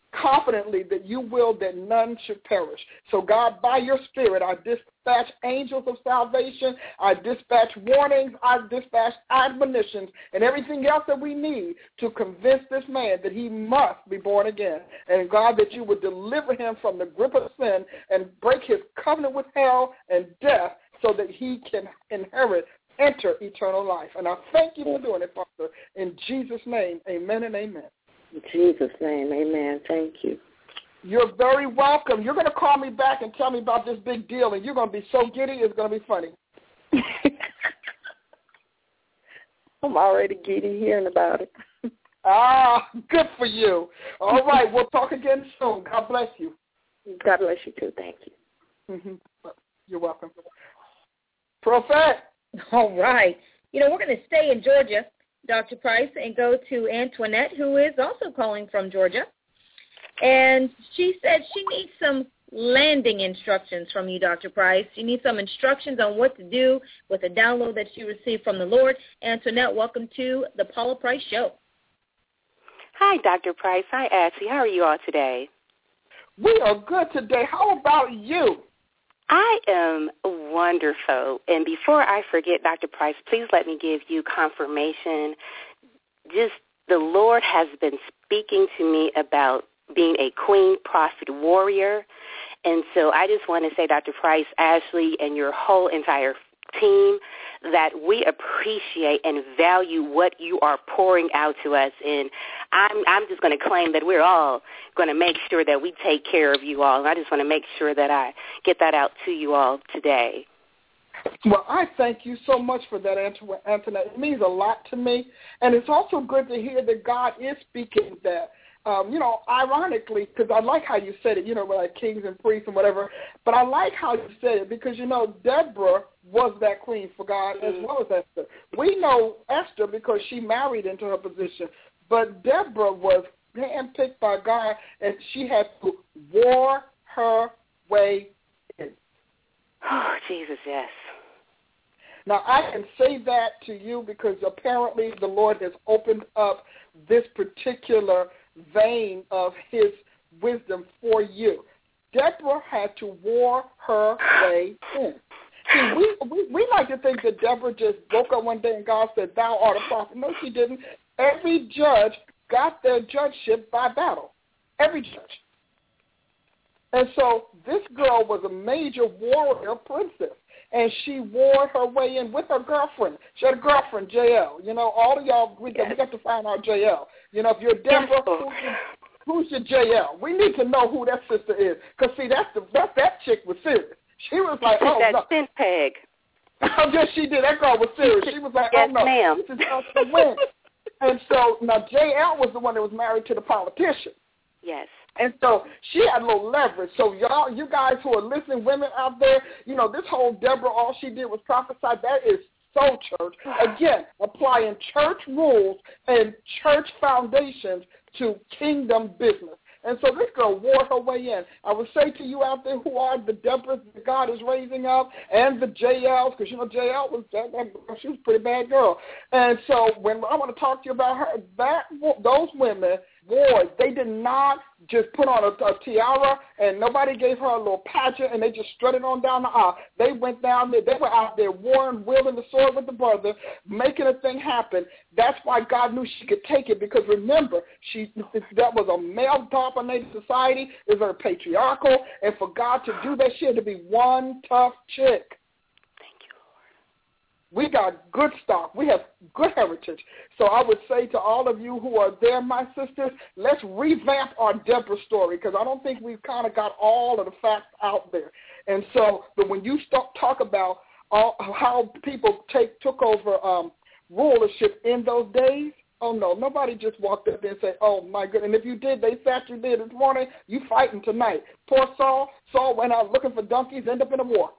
confidently that you will that none should perish. So, God, by your Spirit, I dispatch angels of salvation, I dispatch warnings, I dispatch admonitions, and everything else that we need to convince this man that he must be born again. And, God, that you would deliver him from the grip of sin and break his covenant with hell and death so that he can inherit, enter eternal life. And I thank you for doing it, Father. In Jesus' name, amen and amen. In Jesus' name, amen. Thank you. You're very welcome. You're going to call me back and tell me about this big deal, and you're going to be so giddy, it's going to be funny. I'm already giddy hearing about it. Ah, good for you. All right, we'll talk again soon. God bless you. God bless you, too. Thank you. Mm-hmm. You're welcome. Prophet. All right. You know, we're going to stay in Georgia, Doctor Price, and go to Antoinette, who is also calling from Georgia. And she said she needs some landing instructions from you, Doctor Price. She needs some instructions on what to do with a download that she received from the Lord. Antoinette, welcome to the Paula Price Show. Hi, Doctor Price. Hi, Ashley. How are you all today? We are good today. How about you? I am wonderful. And before I forget, Doctor Price, please let me give you confirmation. Just the Lord has been speaking to me about being a queen, prophet, warrior. And so I just want to say, Doctor Price, Ashley, and your whole entire team, that we appreciate and value what you are pouring out to us. And I'm, I'm just going to claim that we're all going to make sure that we take care of you all. And I just want to make sure that I get that out to you all today. Well, I thank you so much for that, Antoinette. It means a lot to me. And it's also good to hear that God is speaking that. Um, you know, ironically, because I like how you said it, you know, like kings and priests and whatever, but I like how you said it because, you know, Deborah was that queen for God as well as Esther. We know Esther because she married into her position, but Deborah was handpicked by God, and she had to war her way in. Oh, Jesus, yes. Now, I can say that to you because apparently the Lord has opened up this particular vein of his wisdom for you. Deborah had to war her way in. See, we, we, we like to think that Deborah just woke up one day and God said, thou art a prophet. No, she didn't. Every judge got their judgeship by battle. Every judge. And so this girl was a major warrior princess. And she warred her way in with her girlfriend. She had a girlfriend, J L. You know, all of y'all, we, yes. we got to find out J L. You know, if you're Deborah, who's your, who's your J L? We need to know who that sister is. Because, see, that's the, that, that chick was serious. She was like, oh, that no. That peg. Oh, yes, she did. That girl was serious. She was like, yes, oh, no, ma'am. this is us to win. And so, now, J L was the one that was married to the politician. Yes. And so she had a little leverage. So y'all, you guys who are listening, women out there, you know, this whole Deborah, all she did was prophesy. That is so church. Again, applying church rules and church foundations to kingdom business. And so this girl wore her way in. I would say to you out there who are the Deborahs that God is raising up and the J Ls, because, you know, J L was, that, that, she was a pretty bad girl. And so when I want to talk to you about her, that those women, boy, they did not just put on a, a tiara and nobody gave her a little pageant and they just strutted on down the aisle. They went down there. They were out there warring, wielding the sword with the brother, making a thing happen. That's why God knew she could take it because, remember, she that was a male-dominated society. It was very patriarchal. And for God to do that, she had to be one tough chick. We got good stock. We have good heritage. So I would say to all of you who are there, my sisters, let's revamp our Deborah story because I don't think we've kind of got all of the facts out there. And so, but when you start talk about all, how people take took over um, rulership in those days, oh, no, nobody just walked up there and said, oh, my goodness. And if you did, they sat you there this morning, you fighting tonight. Poor Saul, Saul went out looking for donkeys, ended up in a war.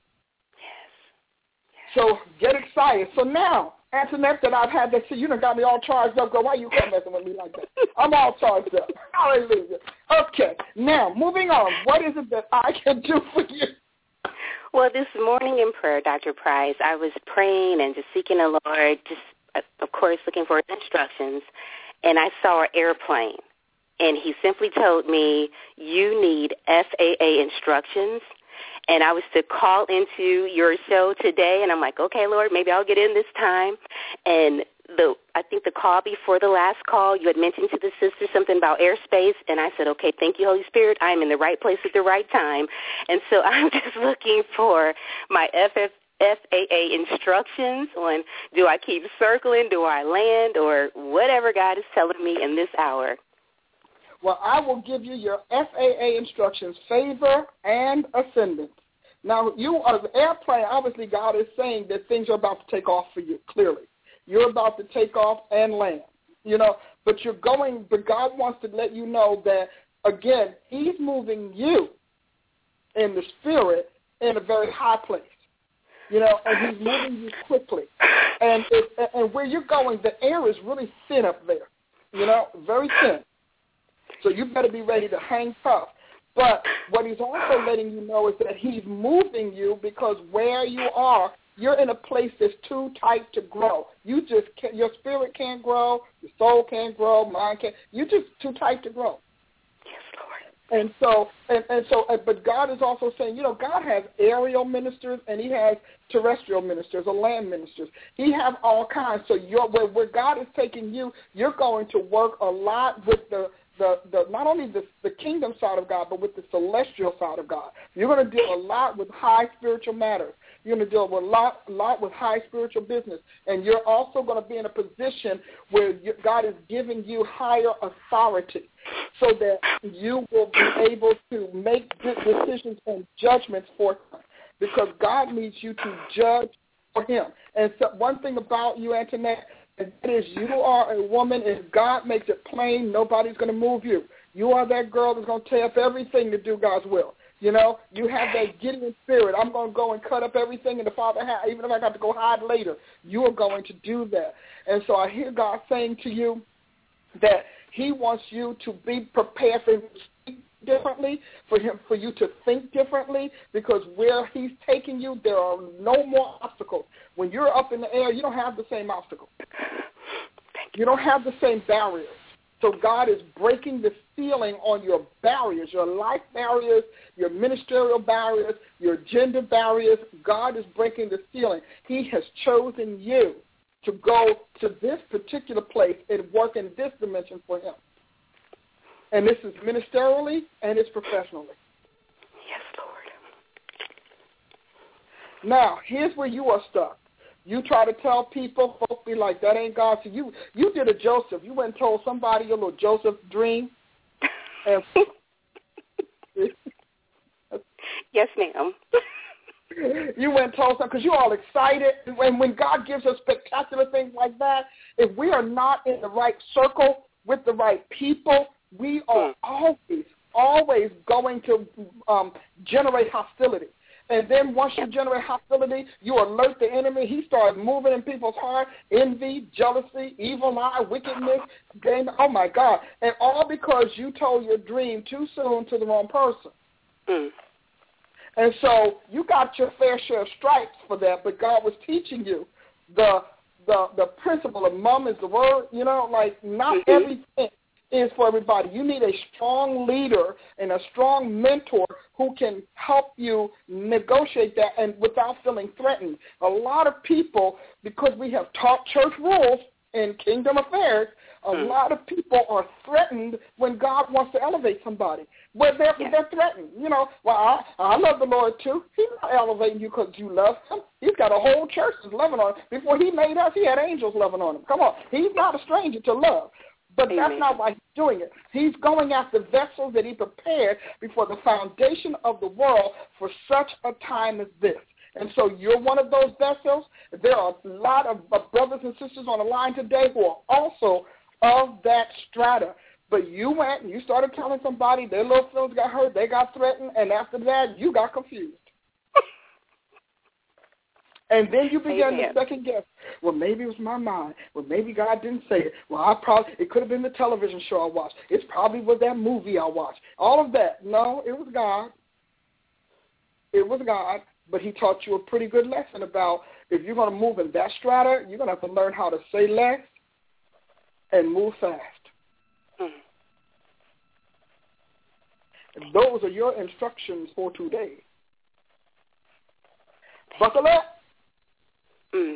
So get excited. So now, Antoinette, that I've had that, see, you done got me all charged up. Go, why you come messing with me like that? I'm all charged up. Hallelujah. Okay. Now, moving on. What is it that I can do for you? Well, this morning in prayer, Doctor Price, I was praying and just seeking the Lord, just, of course, looking for instructions, and I saw an airplane. and he simply told me, you need F A A instructions. And I was to call into your show today, and I'm like, okay, Lord, maybe I'll get in this time. And the I think the call before the last call, you had mentioned to the sister something about airspace, and I said, okay, thank you, Holy Spirit. I'm in the right place at the right time. And so I'm just looking for my F F. F A A instructions on, do I keep circling, do I land, or whatever God is telling me in this hour. Well, I will give you your F A A instructions, favor and ascendance. Now, you are the airplane. Obviously, God is saying that things are about to take off for you, clearly. You're about to take off and land, you know, but you're going, but God wants to let you know that, again, he's moving you in the spirit in a very high place. You know, and he's moving you quickly. And it, and where you're going, the air is really thin up there, you know, very thin. So you better be ready to hang tough. But what he's also letting you know is that he's moving you because where you are, you're in a place that's too tight to grow. You just can't, your spirit can't grow, your soul can't grow, mind can't. You're just too tight to grow. And so, and, and so, but God is also saying, you know, God has aerial ministers and he has terrestrial ministers or land ministers. He has all kinds. So you're, where, where God is taking you, you're going to work a lot with the, the, the not only the, the kingdom side of God, but with the celestial side of God. You're going to deal a lot with high spiritual matters. You're going to deal with a lot, a lot with high spiritual business. And you're also going to be in a position where you, God is giving you higher authority so that you will be able to make good decisions and judgments for him because God needs you to judge for him. And so one thing about you, Antoinette, is you are a woman. If God makes it plain, nobody's going to move you. You are that girl that's going to tear up everything to do God's will. You know, you have that Gideon spirit. I'm going to go and cut up everything in the Father has, even if I got to go hide later. You are going to do that. And so I hear God saying to you that he wants you to be prepared for him to speak differently, for him, for you to think differently, because where he's taking you, there are no more obstacles. When you're up in the air, you don't have the same obstacles. You don't have the same barriers. So God is breaking the ceiling on your barriers, your life barriers, your ministerial barriers, your gender barriers. God is breaking the ceiling. He has chosen you to go to this particular place and work in this dimension for him. And this is ministerially and it's professionally. Yes, Lord. Now, here's where you are stuck. You try to tell people, folks be like, that ain't God. So you, you did a Joseph. You went and told somebody your little Joseph dream. And yes, ma'am. You went and told them because you're all excited. And when God gives us spectacular things like that, if we are not in the right circle with the right people, we are always, always going to um, generate hostility. And then once you generate hostility, you alert the enemy. He starts moving in people's heart, envy, jealousy, evil eye, wickedness. Then, oh, my God. And all because you told your dream too soon to the wrong person. Mm. And so you got your fair share of stripes for that, but God was teaching you the the, the principle of mom is the word. You know, like not mm-hmm. everything is for everybody. You need a strong leader and a strong mentor who can help you negotiate that and without feeling threatened. A lot of people, because we have taught church rules in kingdom affairs, a mm. lot of people are threatened when God wants to elevate somebody. Well, they're, yeah. they're threatened. You know, well, I, I love the Lord too. He's not elevating you because you love him. He's got a whole church that's loving on him. Before he made us, he had angels loving on him. Come on. He's not a stranger to love. But Amen. That's not why he's doing it. He's going after vessels that he prepared before the foundation of the world for such a time as this. And so you're one of those vessels. There are a lot of brothers and sisters on the line today who are also of that strata. But you went and you started telling somebody their little feelings got hurt, they got threatened, and after that you got confused. And then you began Amen. To second guess. Well, maybe it was my mind. Well, maybe God didn't say it. Well, I probably it could have been the television show I watched. It probably was that movie I watched. All of that. No, it was God. It was God. But he taught you a pretty good lesson about if you're going to move in that strata, you're going to have to learn how to say less and move fast. Mm. And those are your instructions for today. Buckle up. Mm.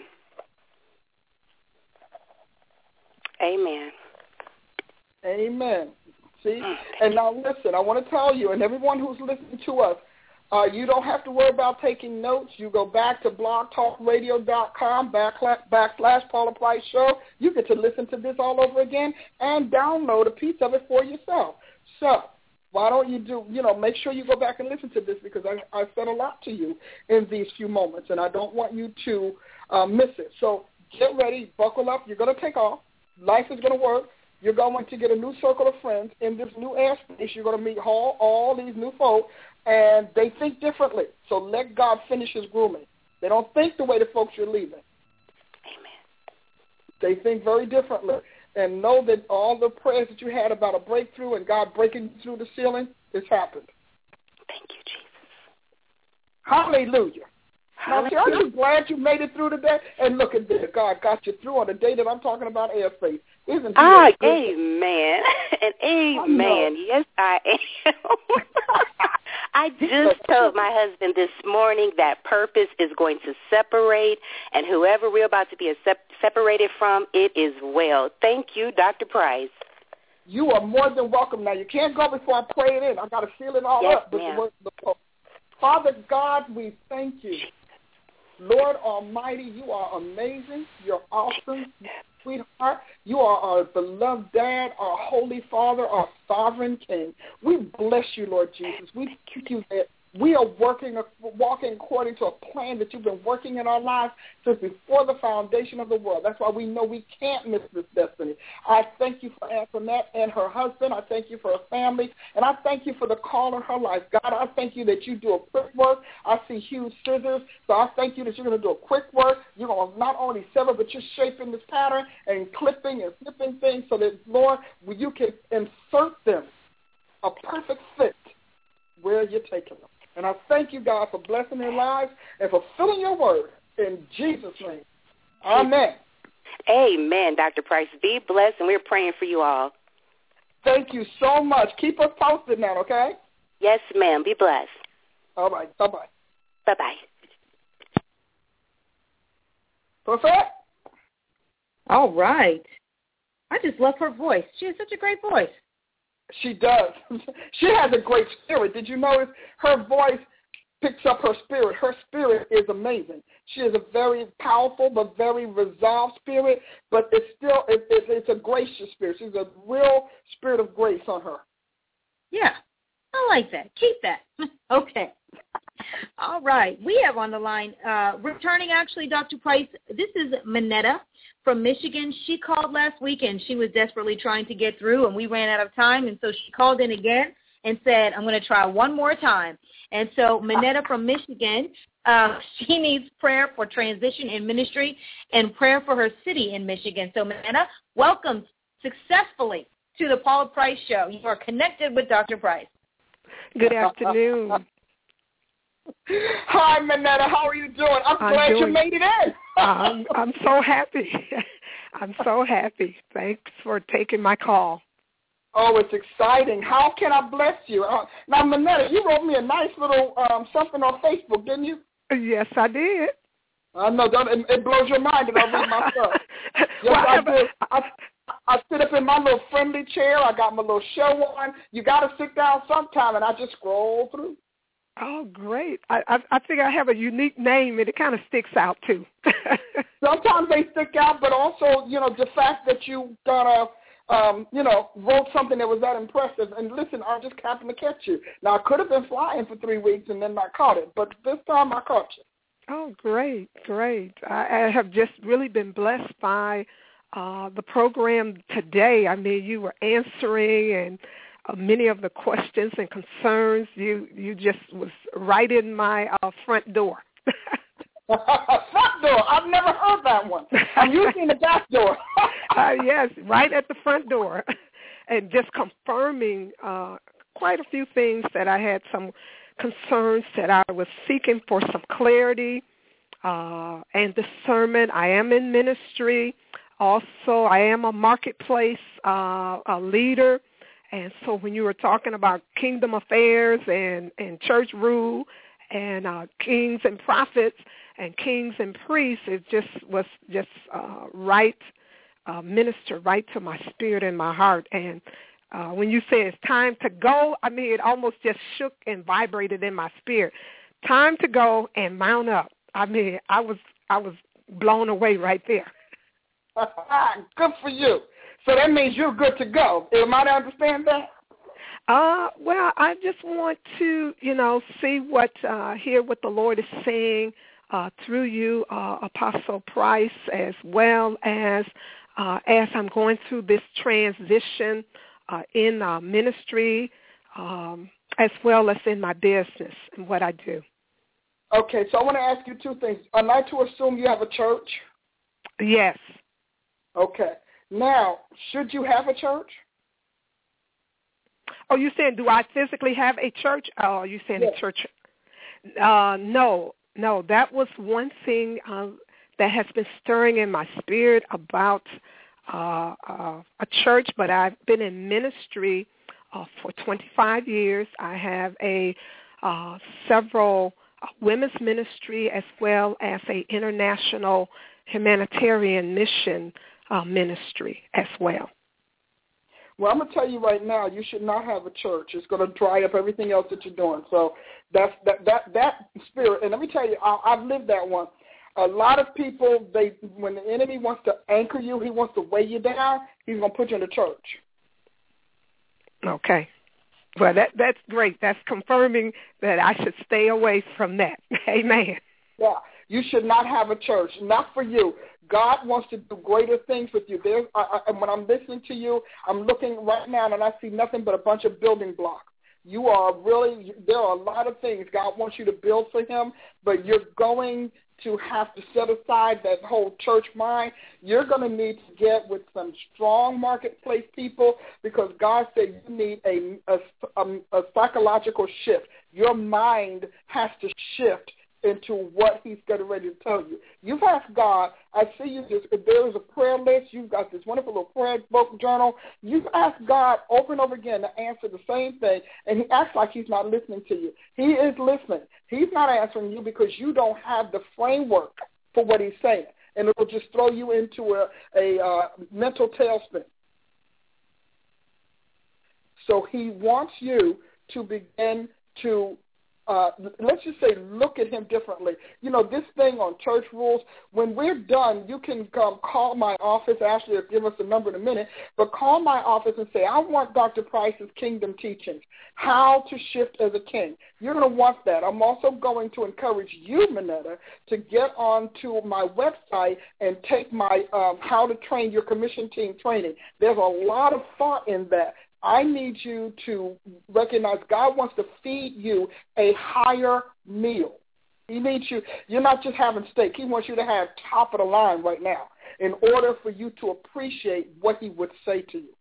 Amen. Amen. See? And now listen, I want to tell you, and everyone who's listening to us, uh, you don't have to worry about taking notes. You go back to blogtalkradio.com backslash, backslash Paula Price Show. You get to listen to this all over again and download a piece of it for yourself. So why don't you do, you know, make sure you go back and listen to this, because I, I said a lot to you in these few moments, and I don't want you to uh, miss it. So get ready, buckle up. You're going to take off. Life is going to work. You're going to get a new circle of friends in this new airspace. You're going to meet all, all these new folk, and they think differently. So let God finish his grooming. They don't think the way the folks you're leaving. Amen. They think very differently. And know that all the prayers that you had about a breakthrough and God breaking through the ceiling, it's happened. Thank you, Jesus. Hallelujah. Now, see, aren't you glad you made it through today? And look at this. God got you through on the day that I'm talking about airspace. Isn't he? Ah, amen. And amen. Yes, I am. I just told my husband this morning that purpose is going to separate, and whoever we're about to be separated from, it is well. Thank you, Doctor Price. You are more than welcome. Now, you can't go before I pray it in. I've got to seal it all yes, up with ma'am. the word of the Lord. Father God, we thank you. Lord Almighty, you are amazing. You're awesome, sweetheart. You are our beloved Dad, our Holy Father, our sovereign King. We bless you, Lord Jesus. We thank you that we are working, walking according to a plan that you've been working in our lives since before the foundation of the world. That's why we know we can't miss this destiny. I thank you for Antoinette and her husband. I thank you for her family. And I thank you for the call in her life. God, I thank you that you do a quick work. I see huge scissors. So I thank you that you're going to do a quick work. You're going to not only sever, but you're shaping this pattern and clipping and flipping things so that, Lord, you can insert them a perfect fit where you're taking them. And I thank you, God, for blessing their lives and fulfilling your word in Jesus' name. Amen. Amen, Doctor Price. Be blessed, and we're praying for you all. Thank you so much. Keep us posted now, okay? Yes, ma'am. Be blessed. All right. Bye-bye. Bye-bye. Perfect? All right. I just love her voice. She has such a great voice. She does. She has a great spirit. Did you notice her voice picks up her spirit? Her spirit is amazing. She is a very powerful but very resolved spirit, but it's still it, it, it's a gracious spirit. She's a real spirit of grace on her. Yeah, I like that. Keep that. Okay. All right. We have on the line, uh, returning actually, Doctor Price, this is Minetta from Michigan. She called last week, and she was desperately trying to get through, and we ran out of time, and so she called in again and said, I'm going to try one more time. And so Minetta from Michigan, uh, she needs prayer for transition in ministry and prayer for her city in Michigan. So Minetta, welcome successfully to the Paula Price Show. You are connected with Doctor Price. Good afternoon. Hi, Minetta. How are you doing? I'm, I'm glad doing, you made it in. I'm, I'm so happy. I'm so happy. Thanks for taking my call. Oh, it's exciting. How can I bless you? Uh, now, Minetta, you wrote me a nice little um, something on Facebook, didn't you? Yes, I did. I know. It, it blows your mind that I read my stuff. Yes, well, I, I, do. I, I sit up in my little friendly chair. I got my little show on. You got to sit down sometime, and I just scroll through. Oh, great. I, I I think I have a unique name, and it kind of sticks out, too. Sometimes they stick out, but also, you know, the fact that you got a, um, you know, wrote something that was that impressive. And listen, I just happened to catch you. Now, I could have been flying for three weeks and then not caught it, but this time I caught you. Oh, great, great. I, I have just really been blessed by uh, the program today. I mean, you were answering and Uh, many of the questions and concerns, you you just was right in my uh, front door. Front door? I've never heard that one. I'm using the back door. uh, yes, right at the front door. And just confirming uh, quite a few things that I had some concerns that I was seeking for some clarity uh, and discernment. I am in ministry. Also, I am a marketplace uh, a leader. And so when you were talking about kingdom affairs and, and church rule and uh, kings and prophets and kings and priests, it just was just uh, right, uh, minister right to my spirit and my heart. And uh, when you say it's time to go, I mean, it almost just shook and vibrated in my spirit. Time to go and mount up. I mean, I was I was blown away right there. Good for you. So that means you're good to go. Am I to understand that? Uh, well, I just want to, you know, see what, uh, hear what the Lord is saying uh, through you, uh, Apostle Price, as well as uh, as I'm going through this transition uh, in uh, ministry, um, as well as in my business and what I do. Okay, so I want to ask you two things. Am I to assume you have a church? Yes. Okay. Now, should you have a church? Oh, you saying, do I physically have a church? Oh, you saying yes. a church? Uh, no, no. That was one thing uh, that has been stirring in my spirit about uh, uh, a church, but I've been in ministry uh, for twenty-five years. I have a uh, several uh, women's ministry as well as a international humanitarian mission Uh, ministry as well. Well, I'm going to tell you right now, you should not have a church. It's going to dry up everything else that you're doing. So that's that that that spirit. And let me tell you, I, I've lived that one. A lot of people, they when the enemy wants to anchor you, he wants to weigh you down. He's going to put you in the church. Okay. Well, that that's great. That's confirming that I should stay away from that. Amen. Yeah. You should not have a church, not for you. God wants to do greater things with you. There's, I, I, when I'm listening to you, I'm looking right now and I see nothing but a bunch of building blocks. You are really, there are a lot of things God wants you to build for him, but you're going to have to set aside that whole church mind. You're going to need to get with some strong marketplace people because God said you need a, a, a, a psychological shift. Your mind has to shift into what he's getting ready to tell you. You've asked God, I see you, just, if there is a prayer list, you've got this wonderful little prayer book journal. You've asked God over and over again to answer the same thing, and he acts like he's not listening to you. He is listening. He's not answering you because you don't have the framework for what he's saying, and it will just throw you into a, a uh, mental tailspin. So he wants you to begin to Uh, let's just say look at him differently. You know, this thing on church rules, when we're done, you can come call my office. Ashley will give us the number in a minute, but call my office and say, I want Doctor Price's Kingdom Teachings, how to shift as a king. You're going to want that. I'm also going to encourage you, Minetta, to get onto my website and take my um, How to Train Your Commission Team training. There's a lot of thought in that. I need you to recognize God wants to feed you a higher meal. He needs you. You're not just having steak. He wants you to have top of the line right now in order for you to appreciate what he would say to you.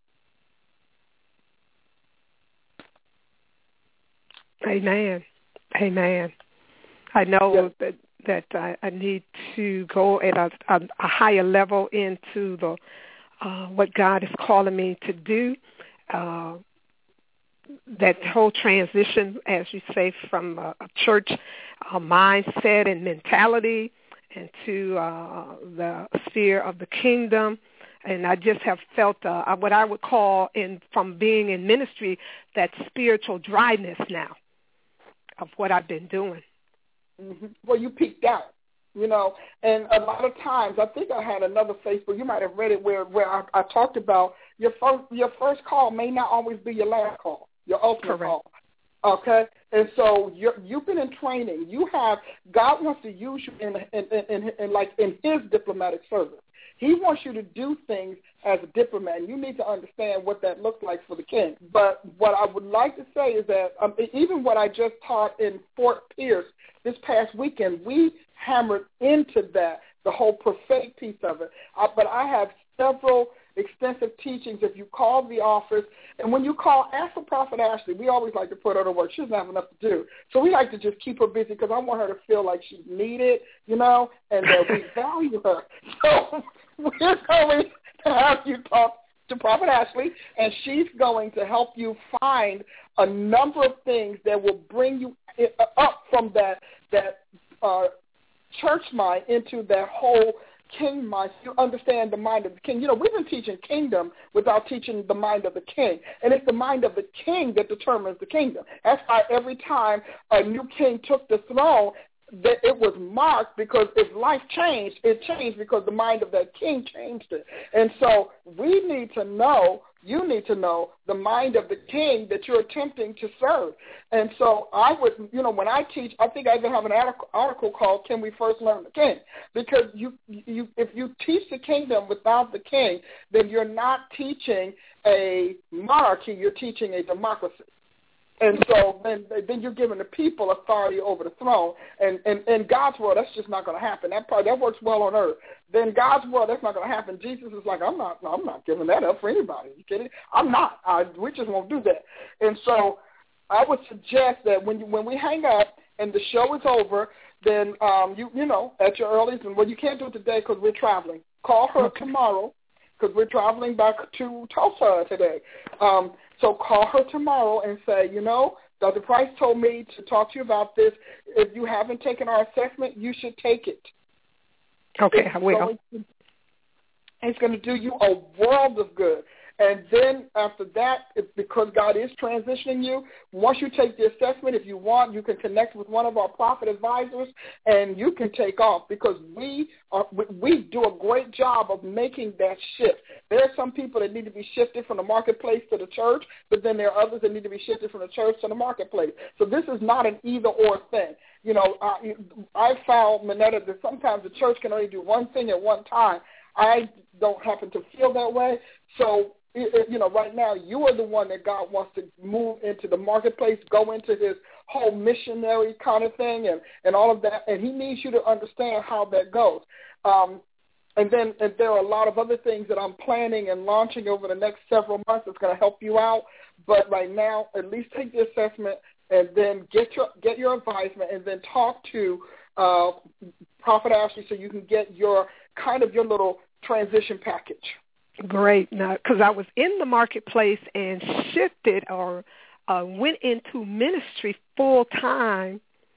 Amen. Amen. I know yes. that that I, I need to go at a, a, a higher level into the uh, what God is calling me to do. Uh, that whole transition, as you say, from a, a church uh, mindset and mentality into uh, the sphere of the kingdom. And I just have felt uh, what I would call, in from being in ministry, that spiritual dryness now of what I've been doing. Mm-hmm. Well, you peaked out. You know, and a lot of times, I think I had another Facebook, you might have read it, where, where I, I talked about your first, your first call may not always be your last call, your ultimate Correct. call. Okay? And so you're, you've been in training. You have, God wants to use you in, in, in, in, in like in his diplomatic service. He wants you to do things as a diplomat, and you need to understand what that looks like for the king. But what I would like to say is that um, even what I just taught in Fort Pierce this past weekend, we hammered into that, the whole prophetic piece of it. Uh, but I have several extensive teachings. If you call the office, and when you call, ask for Prophet Ashley. We always like to put her to work. She doesn't have enough to do. So we like to just keep her busy because I want her to feel like she's needed, you know, and that we value her. So we're going to have you talk to Prophet Ashley, and she's going to help you find a number of things that will bring you up from that that uh, church mind into that whole king mind. You understand the mind of the king. You know, we've been teaching kingdom without teaching the mind of the king, and it's the mind of the king that determines the kingdom. That's why every time a new king took the throne, that it was marked, because if life changed, it changed because the mind of that king changed it. And so we need to know, you need to know the mind of the king that you're attempting to serve. And so I would, you know, when I teach, I think I even have an article, article called Can We First Learn the King? Because you, you, if you teach the kingdom without the king, then you're not teaching a monarchy, you're teaching a democracy. And so then, then you're giving the people authority over the throne. And in and God's world, that's just not going to happen. That part, that works well on earth. Then God's world, that's not going to happen. Jesus is like, I'm not, I'm not giving that up for anybody. Are you kidding? I'm not. I, we just won't do that. And so I would suggest that when you, when we hang up and the show is over, then um, you you know at your earliest, and well, you can't do it today because we're traveling. Call her okay. tomorrow, because we're traveling back to Tulsa today. Um, So call her tomorrow and say, you know, Doctor Price told me to talk to you about this. If you haven't taken our assessment, you should take it. Okay, it's I will. Going to, it's going to do you a world of good. And then after that, it's because God is transitioning you, once you take the assessment, if you want, you can connect with one of our prophet advisors, and you can take off, because we are, we do a great job of making that shift. There are some people that need to be shifted from the marketplace to the church, but then there are others that need to be shifted from the church to the marketplace. So this is not an either-or thing. You know, I, I found, Manetta, that sometimes the church can only do one thing at one time. I don't happen to feel that way. So, you know, right now you are the one that God wants to move into the marketplace, go into his whole missionary kind of thing and, and all of that, and he needs you to understand how that goes. Um, and then and there are a lot of other things that I'm planning and launching over the next several months that's going to help you out. But right now, at least take the assessment and then get your get your advisement, and then talk to uh, Prophet Ashley so you can get your kind of your little transition package. Great. Now, because I was in the marketplace and shifted or uh, went into ministry full time,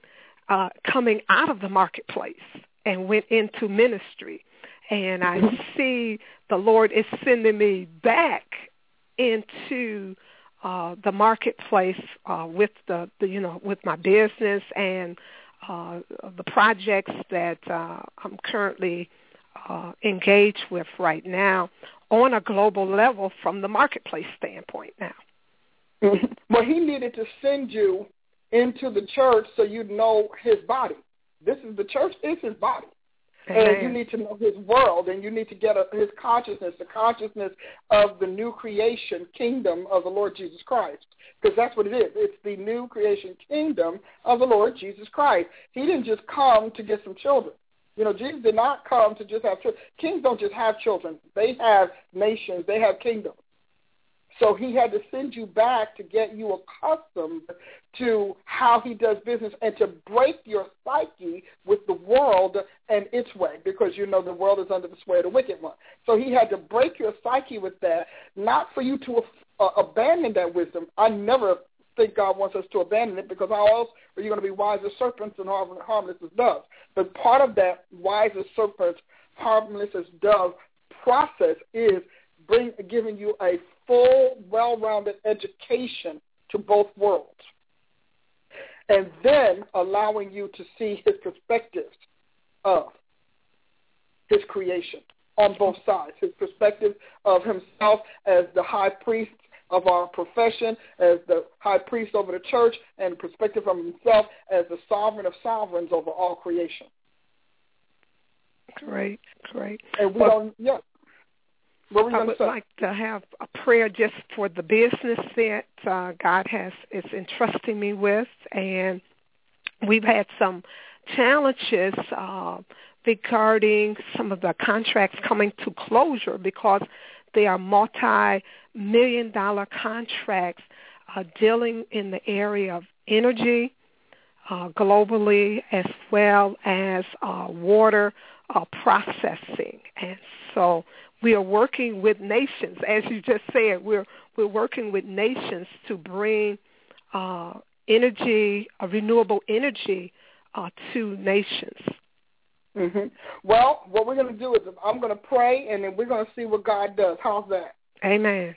uh, coming out of the marketplace and went into ministry. And I see the Lord is sending me back into uh, the marketplace uh, with the, the, you know, with my business and uh, the projects that uh, I'm currently uh, engaged with right now on a global level from the marketplace standpoint now. Mm-hmm. Well, he needed to send you into the church so you'd know his body. This is the church is his body. Amen. And you need to know his world, and you need to get a, his consciousness, the consciousness of the new creation kingdom of the Lord Jesus Christ, because that's what it is. It's the new creation kingdom of the Lord Jesus Christ. He didn't just come to get some children. You know, Jesus did not come to just have children. Kings don't just have children. They have nations. They have kingdoms. So he had to send you back to get you accustomed to how he does business and to break your psyche with the world and its way, because, you know, the world is under the sway of the wicked one. So he had to break your psyche with that, not for you to uh, abandon that wisdom. I never think God wants us to abandon it, because how else are you going to be wise as serpents and harmless as doves? But part of that wise as serpents, harmless as doves process is bring giving you a full, well-rounded education to both worlds, and then allowing you to see his perspectives of his creation on both sides, his perspective of himself as the high priest of our profession, as the high priest over the church, and perspective of himself as the sovereign of sovereigns over all creation. Great, great. And we well, don't, yeah. What were you I would say? like to have a prayer just for the business that uh, God has is entrusting me with, and we've had some challenges uh, regarding some of the contracts coming to closure, because they are multi-million dollar contracts uh, dealing in the area of energy uh, globally, as well as uh, water uh, processing. And so we are working with nations, as you just said. We're we're working with nations to bring uh, energy, uh, renewable energy, uh, to nations. Mm-hmm. Well, what we're going to do is I'm going to pray, and then we're going to see what God does. How's that? Amen.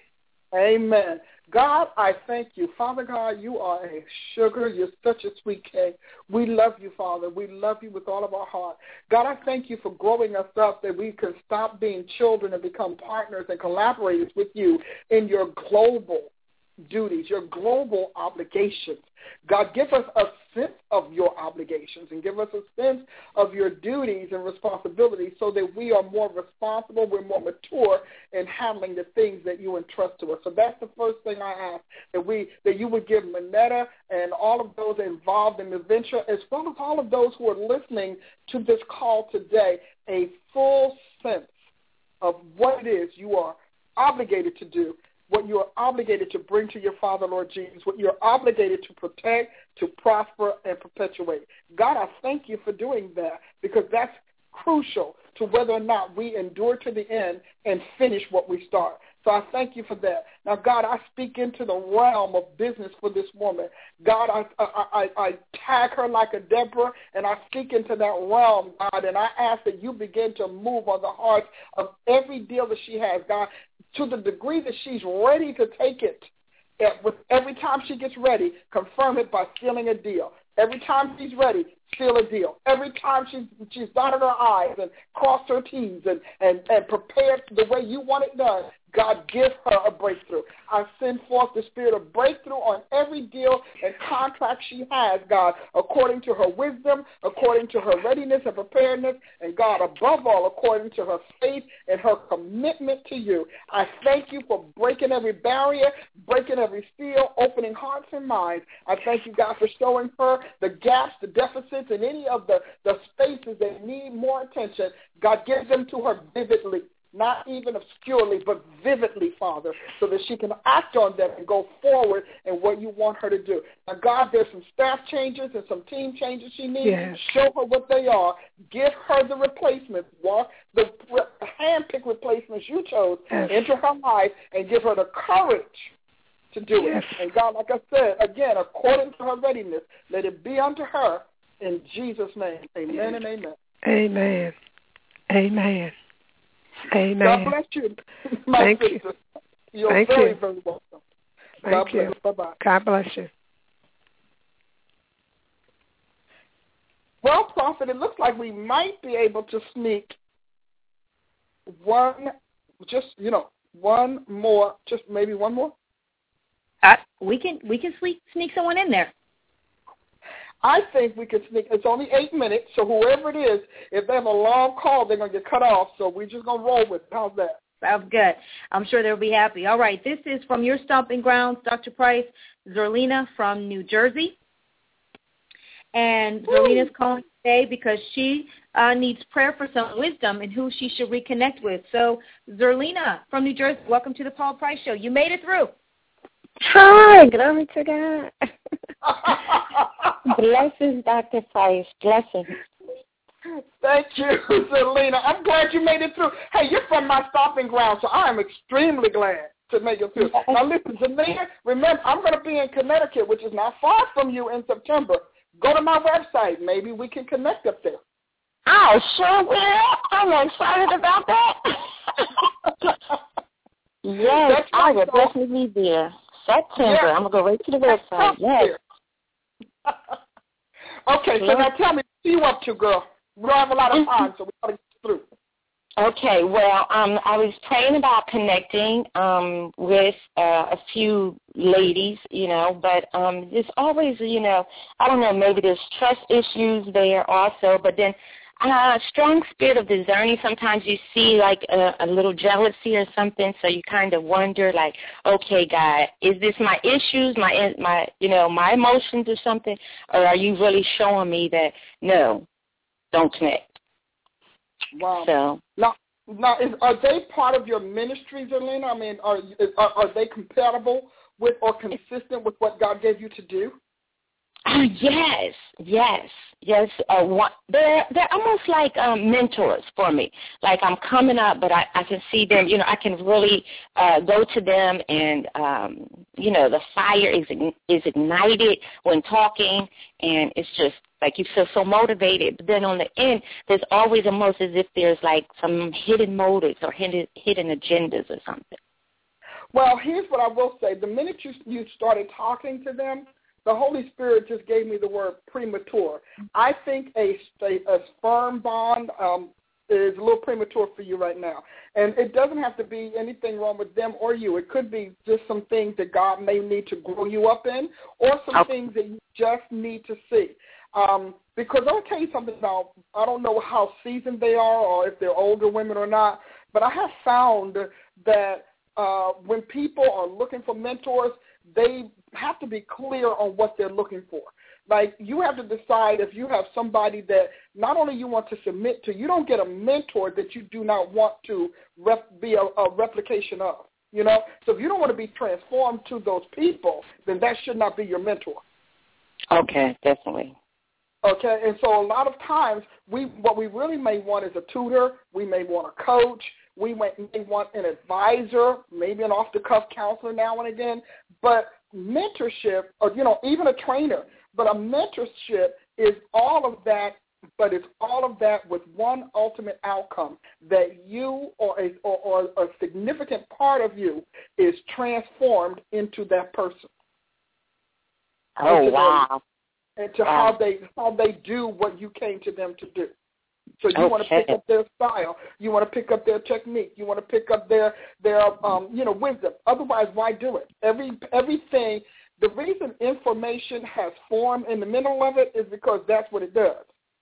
Amen. God, I thank you. Father God, you are a sugar. You're such a sweet cake. We love you, Father. We love you with all of our heart. God, I thank you for growing us up that we can stop being children and become partners and collaborators with you in your global duties, your global obligations. God, give us a sense of your obligations and give us a sense of your duties and responsibilities so that we are more responsible, we're more mature in handling the things that you entrust to us. So that's the first thing I ask, that we that you would give Manetta and all of those involved in the venture, as well as all of those who are listening to this call today, a full sense of what it is you are obligated to do, what you are obligated to bring to your Father, Lord Jesus, what you're obligated to protect, to prosper, and perpetuate. God, I thank you for doing that, because that's crucial to whether or not we endure to the end and finish what we start. So I thank you for that. Now, God, I speak into the realm of business for this woman. God, I, I, I, I tag her like a Deborah, and I speak into that realm, God, and I ask that you begin to move on the hearts of every deal that she has, God, to the degree that she's ready to take it. With every time she gets ready, confirm it by sealing a deal. Every time she's ready, seal a deal. Every time she's, she's dotted her I's and crossed her T's and, and, and prepared the way you want it done, God, give her a breakthrough. I send forth the spirit of breakthrough on every deal and contract she has, God, according to her wisdom, according to her readiness and preparedness, and, God, above all, according to her faith and her commitment to you. I thank you for breaking every barrier, breaking every seal, opening hearts and minds. I thank you, God, for showing her the gaps, the deficits, and any of the, the spaces that need more attention. God, give them to her vividly. Not even obscurely, but vividly, Father, so that she can act on them and go forward in what you want her to do. Now, God, there's some staff changes and some team changes she needs. Yes. Show her what they are. Give her the replacements, walk the hand-picked replacements you chose yes. into her life, and give her the courage to do yes. it. And, God, like I said, again, according to her readiness, let it be unto her in Jesus' name. Amen and amen. Amen. Amen. Amen. God bless you, my Thank sister. You. You're Thank very, you. very welcome. Thank God you. bless. Bye-bye. God bless you. Well, Prophet, it looks like we might be able to sneak one, just, you know, one more, just maybe one more. Uh, we can we can sneak, sneak someone in there. I think we could sneak. It's only eight minutes, so whoever it is, if they have a long call, they're going to get cut off. So we're just going to roll with it. How's that? Sounds good. I'm sure they'll be happy. All right, this is from your stomping grounds, Doctor Price, Zerlina from New Jersey. And Zerlina's calling today because she uh, needs prayer for some wisdom in who she should reconnect with. So, Zerlina from New Jersey, welcome to the Paula Price Show. You made it through. Hi, glory to God. Blessings, Doctor Price. Blessings. Thank you, Selena. I'm glad you made it through. Hey, you're from my stomping ground, so I am extremely glad to make it through. Now, listen, Selena, remember, I'm going to be in Connecticut, which is not far from you, in September. Go to my website. Maybe we can connect up there. Oh, sure will. I'm excited about that. Yes, That's I right, will so, definitely be there. September. Yeah. I'm going to go right to the website. Yes. Okay, so now tell me, what are you up to, girl? We don't have a lot of time, so we got to get through. Okay, well, um, I was praying about connecting um, with uh, a few ladies, you know, but um, there's always, you know, I don't know, maybe there's trust issues there also, but then uh, strong spirit of discerning, sometimes you see like a, a little jealousy or something, so you kind of wonder like, okay, God, is this my issues, my, my, you know, my emotions or something, or are you really showing me that, no, don't connect? Wow. So now, now is, are they part of your ministry, Zerlina? I mean, are, are are they compatible with or consistent with what God gave you to do? Uh, yes, yes, yes. Uh, one, they're they're almost like um, mentors for me. Like I'm coming up, but I, I can see them. You know, I can really uh, go to them, and um, you know, the fire is is ignited when talking, and it's just like you feel so motivated. But then on the end, there's always almost as if there's like some hidden motives or hidden hidden agendas or something. Well, here's what I will say: the minute you you started talking to them, the Holy Spirit just gave me the word premature. I think a, a, a sperm bond um, is a little premature for you right now. And it doesn't have to be anything wrong with them or you. It could be just some things that God may need to grow you up in, or some okay. things that you just need to see. Um, because I'll tell you something about, I don't know how seasoned they are or if they're older women or not, but I have found that uh, when people are looking for mentors, they have to be clear on what they're looking for. Like, you have to decide if you have somebody that not only you want to submit to, you don't get a mentor that you do not want to rep, be a, a replication of, you know? So if you don't want to be transformed to those people, then that should not be your mentor. Okay, definitely. Okay, and so a lot of times, we what we really may want is a tutor. We may want a coach. We may, may want an advisor, maybe an off-the-cuff counselor now and again. But mentorship, or, you know, even a trainer, but a mentorship is all of that, but it's all of that with one ultimate outcome, that you or a, or, or a significant part of you is transformed into that person. Oh, wow. And to wow. how they how they do what you came to them to do. So you okay. want to pick up their style. You want to pick up their technique. You want to pick up their their um, you know wisdom. Otherwise, why do it? Every everything. The reason information has form in the middle of it is because that's what it does.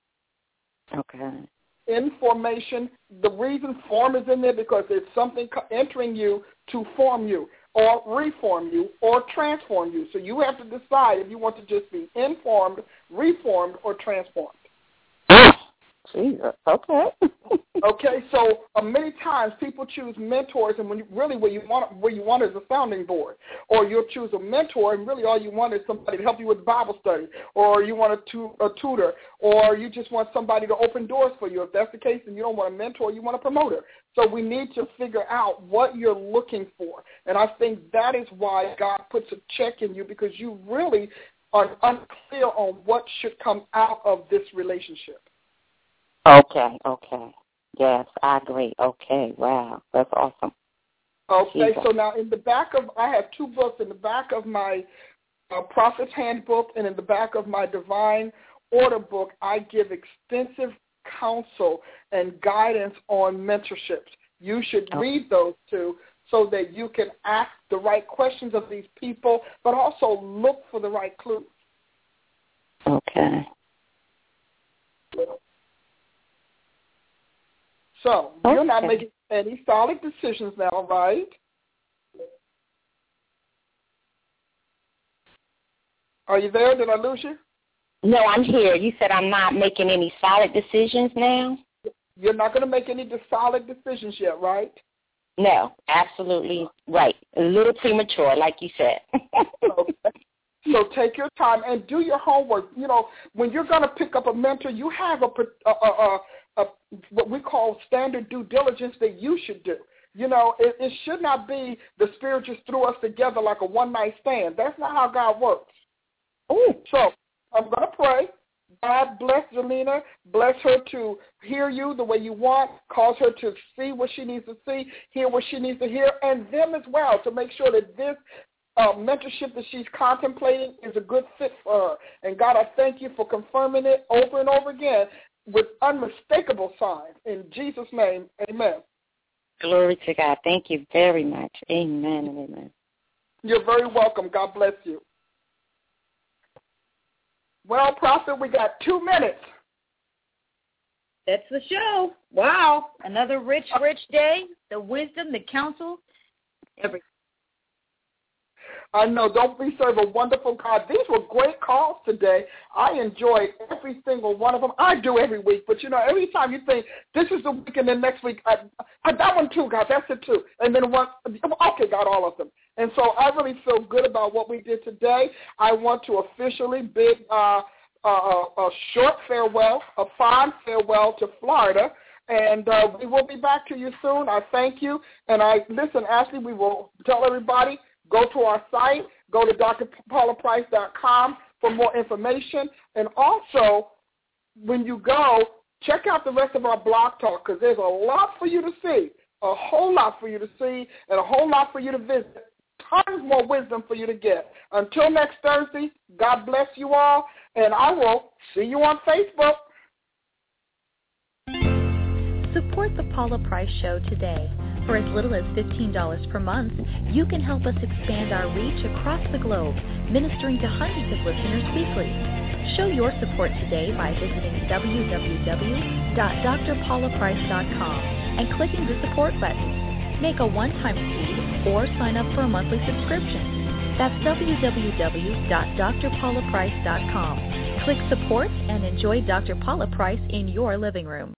Okay. Information. The reason form is in there because it's something entering you to form you, or reform you, or transform you. So you have to decide if you want to just be informed, reformed, or transformed. Jesus. Okay. Okay. So uh, many times people choose mentors, and when you, really what you want, what you want is a sounding board, or you'll choose a mentor, and really all you want is somebody to help you with Bible study, or you want a, tu- a tutor, or you just want somebody to open doors for you. If that's the case, then you don't want a mentor, you want a promoter. So we need to figure out what you're looking for, and I think that is why God puts a check in you, because you really are unclear on what should come out of this relationship. Okay, okay. Yes, I agree. Okay, wow. That's awesome. Okay, Jesus. So now in the back of, I have two books. In the back of my uh, Prophet's Handbook and in the back of my Divine Order book, I give extensive counsel and guidance on mentorships. You should okay. read those two so that you can ask the right questions of these people, but also look for the right clues. Okay. So okay. you're not making any solid decisions now, right? Are you there? Did I lose you? No, I'm here. You said I'm not making any solid decisions now? You're not going to make any solid decisions yet, right? No, absolutely right. A little premature, like you said. Okay. So take your time and do your homework. You know, when you're going to pick up a mentor, you have a, a, a, a what we call standard due diligence that you should do. You know, it, it should not be the Spirit just threw us together like a one-night stand. That's not how God works. Ooh. So I'm going to pray. God bless Zelina. Bless her to hear you the way you want. Cause her to see what she needs to see, hear what she needs to hear, and them as well, to make sure that this uh, mentorship that she's contemplating is a good fit for her. And God, I thank you for confirming it over and over again with unmistakable signs. In Jesus' name, amen. Glory to God. Thank you very much. Amen and amen. You're very welcome. God bless you. Well, Prophet, we got two minutes. That's the show. Wow. Another rich, rich day. The wisdom, the counsel, everything. I know. Don't we serve a wonderful God? These were great calls today. I enjoyed every single one of them. I do every week. But, you know, every time you think, this is the week, and then next week, I, I, that one too, God, that's it too. And then one, okay, God, all of them. And so I really feel good about what we did today. I want to officially bid uh, a, a short farewell, a fond farewell to Florida. And uh, we will be back to you soon. I thank you. And I listen, Ashley, we will tell everybody, go to our site, go to D R paula price dot com for more information. And also, when you go, check out the rest of our blog talk because there's a lot for you to see, a whole lot for you to see, and a whole lot for you to visit. Tons more wisdom for you to get. Until next Thursday, God bless you all, and I will see you on Facebook. Support the Paula Price Show today. For as little as fifteen dollars per month, you can help us expand our reach across the globe, ministering to hundreds of listeners weekly. Show your support today by visiting w w w dot d r paula price dot com and clicking the support button. Make a one-time seed or sign up for a monthly subscription. That's w w w dot d r paula price dot com. Click support and enjoy Doctor Paula Price in your living room.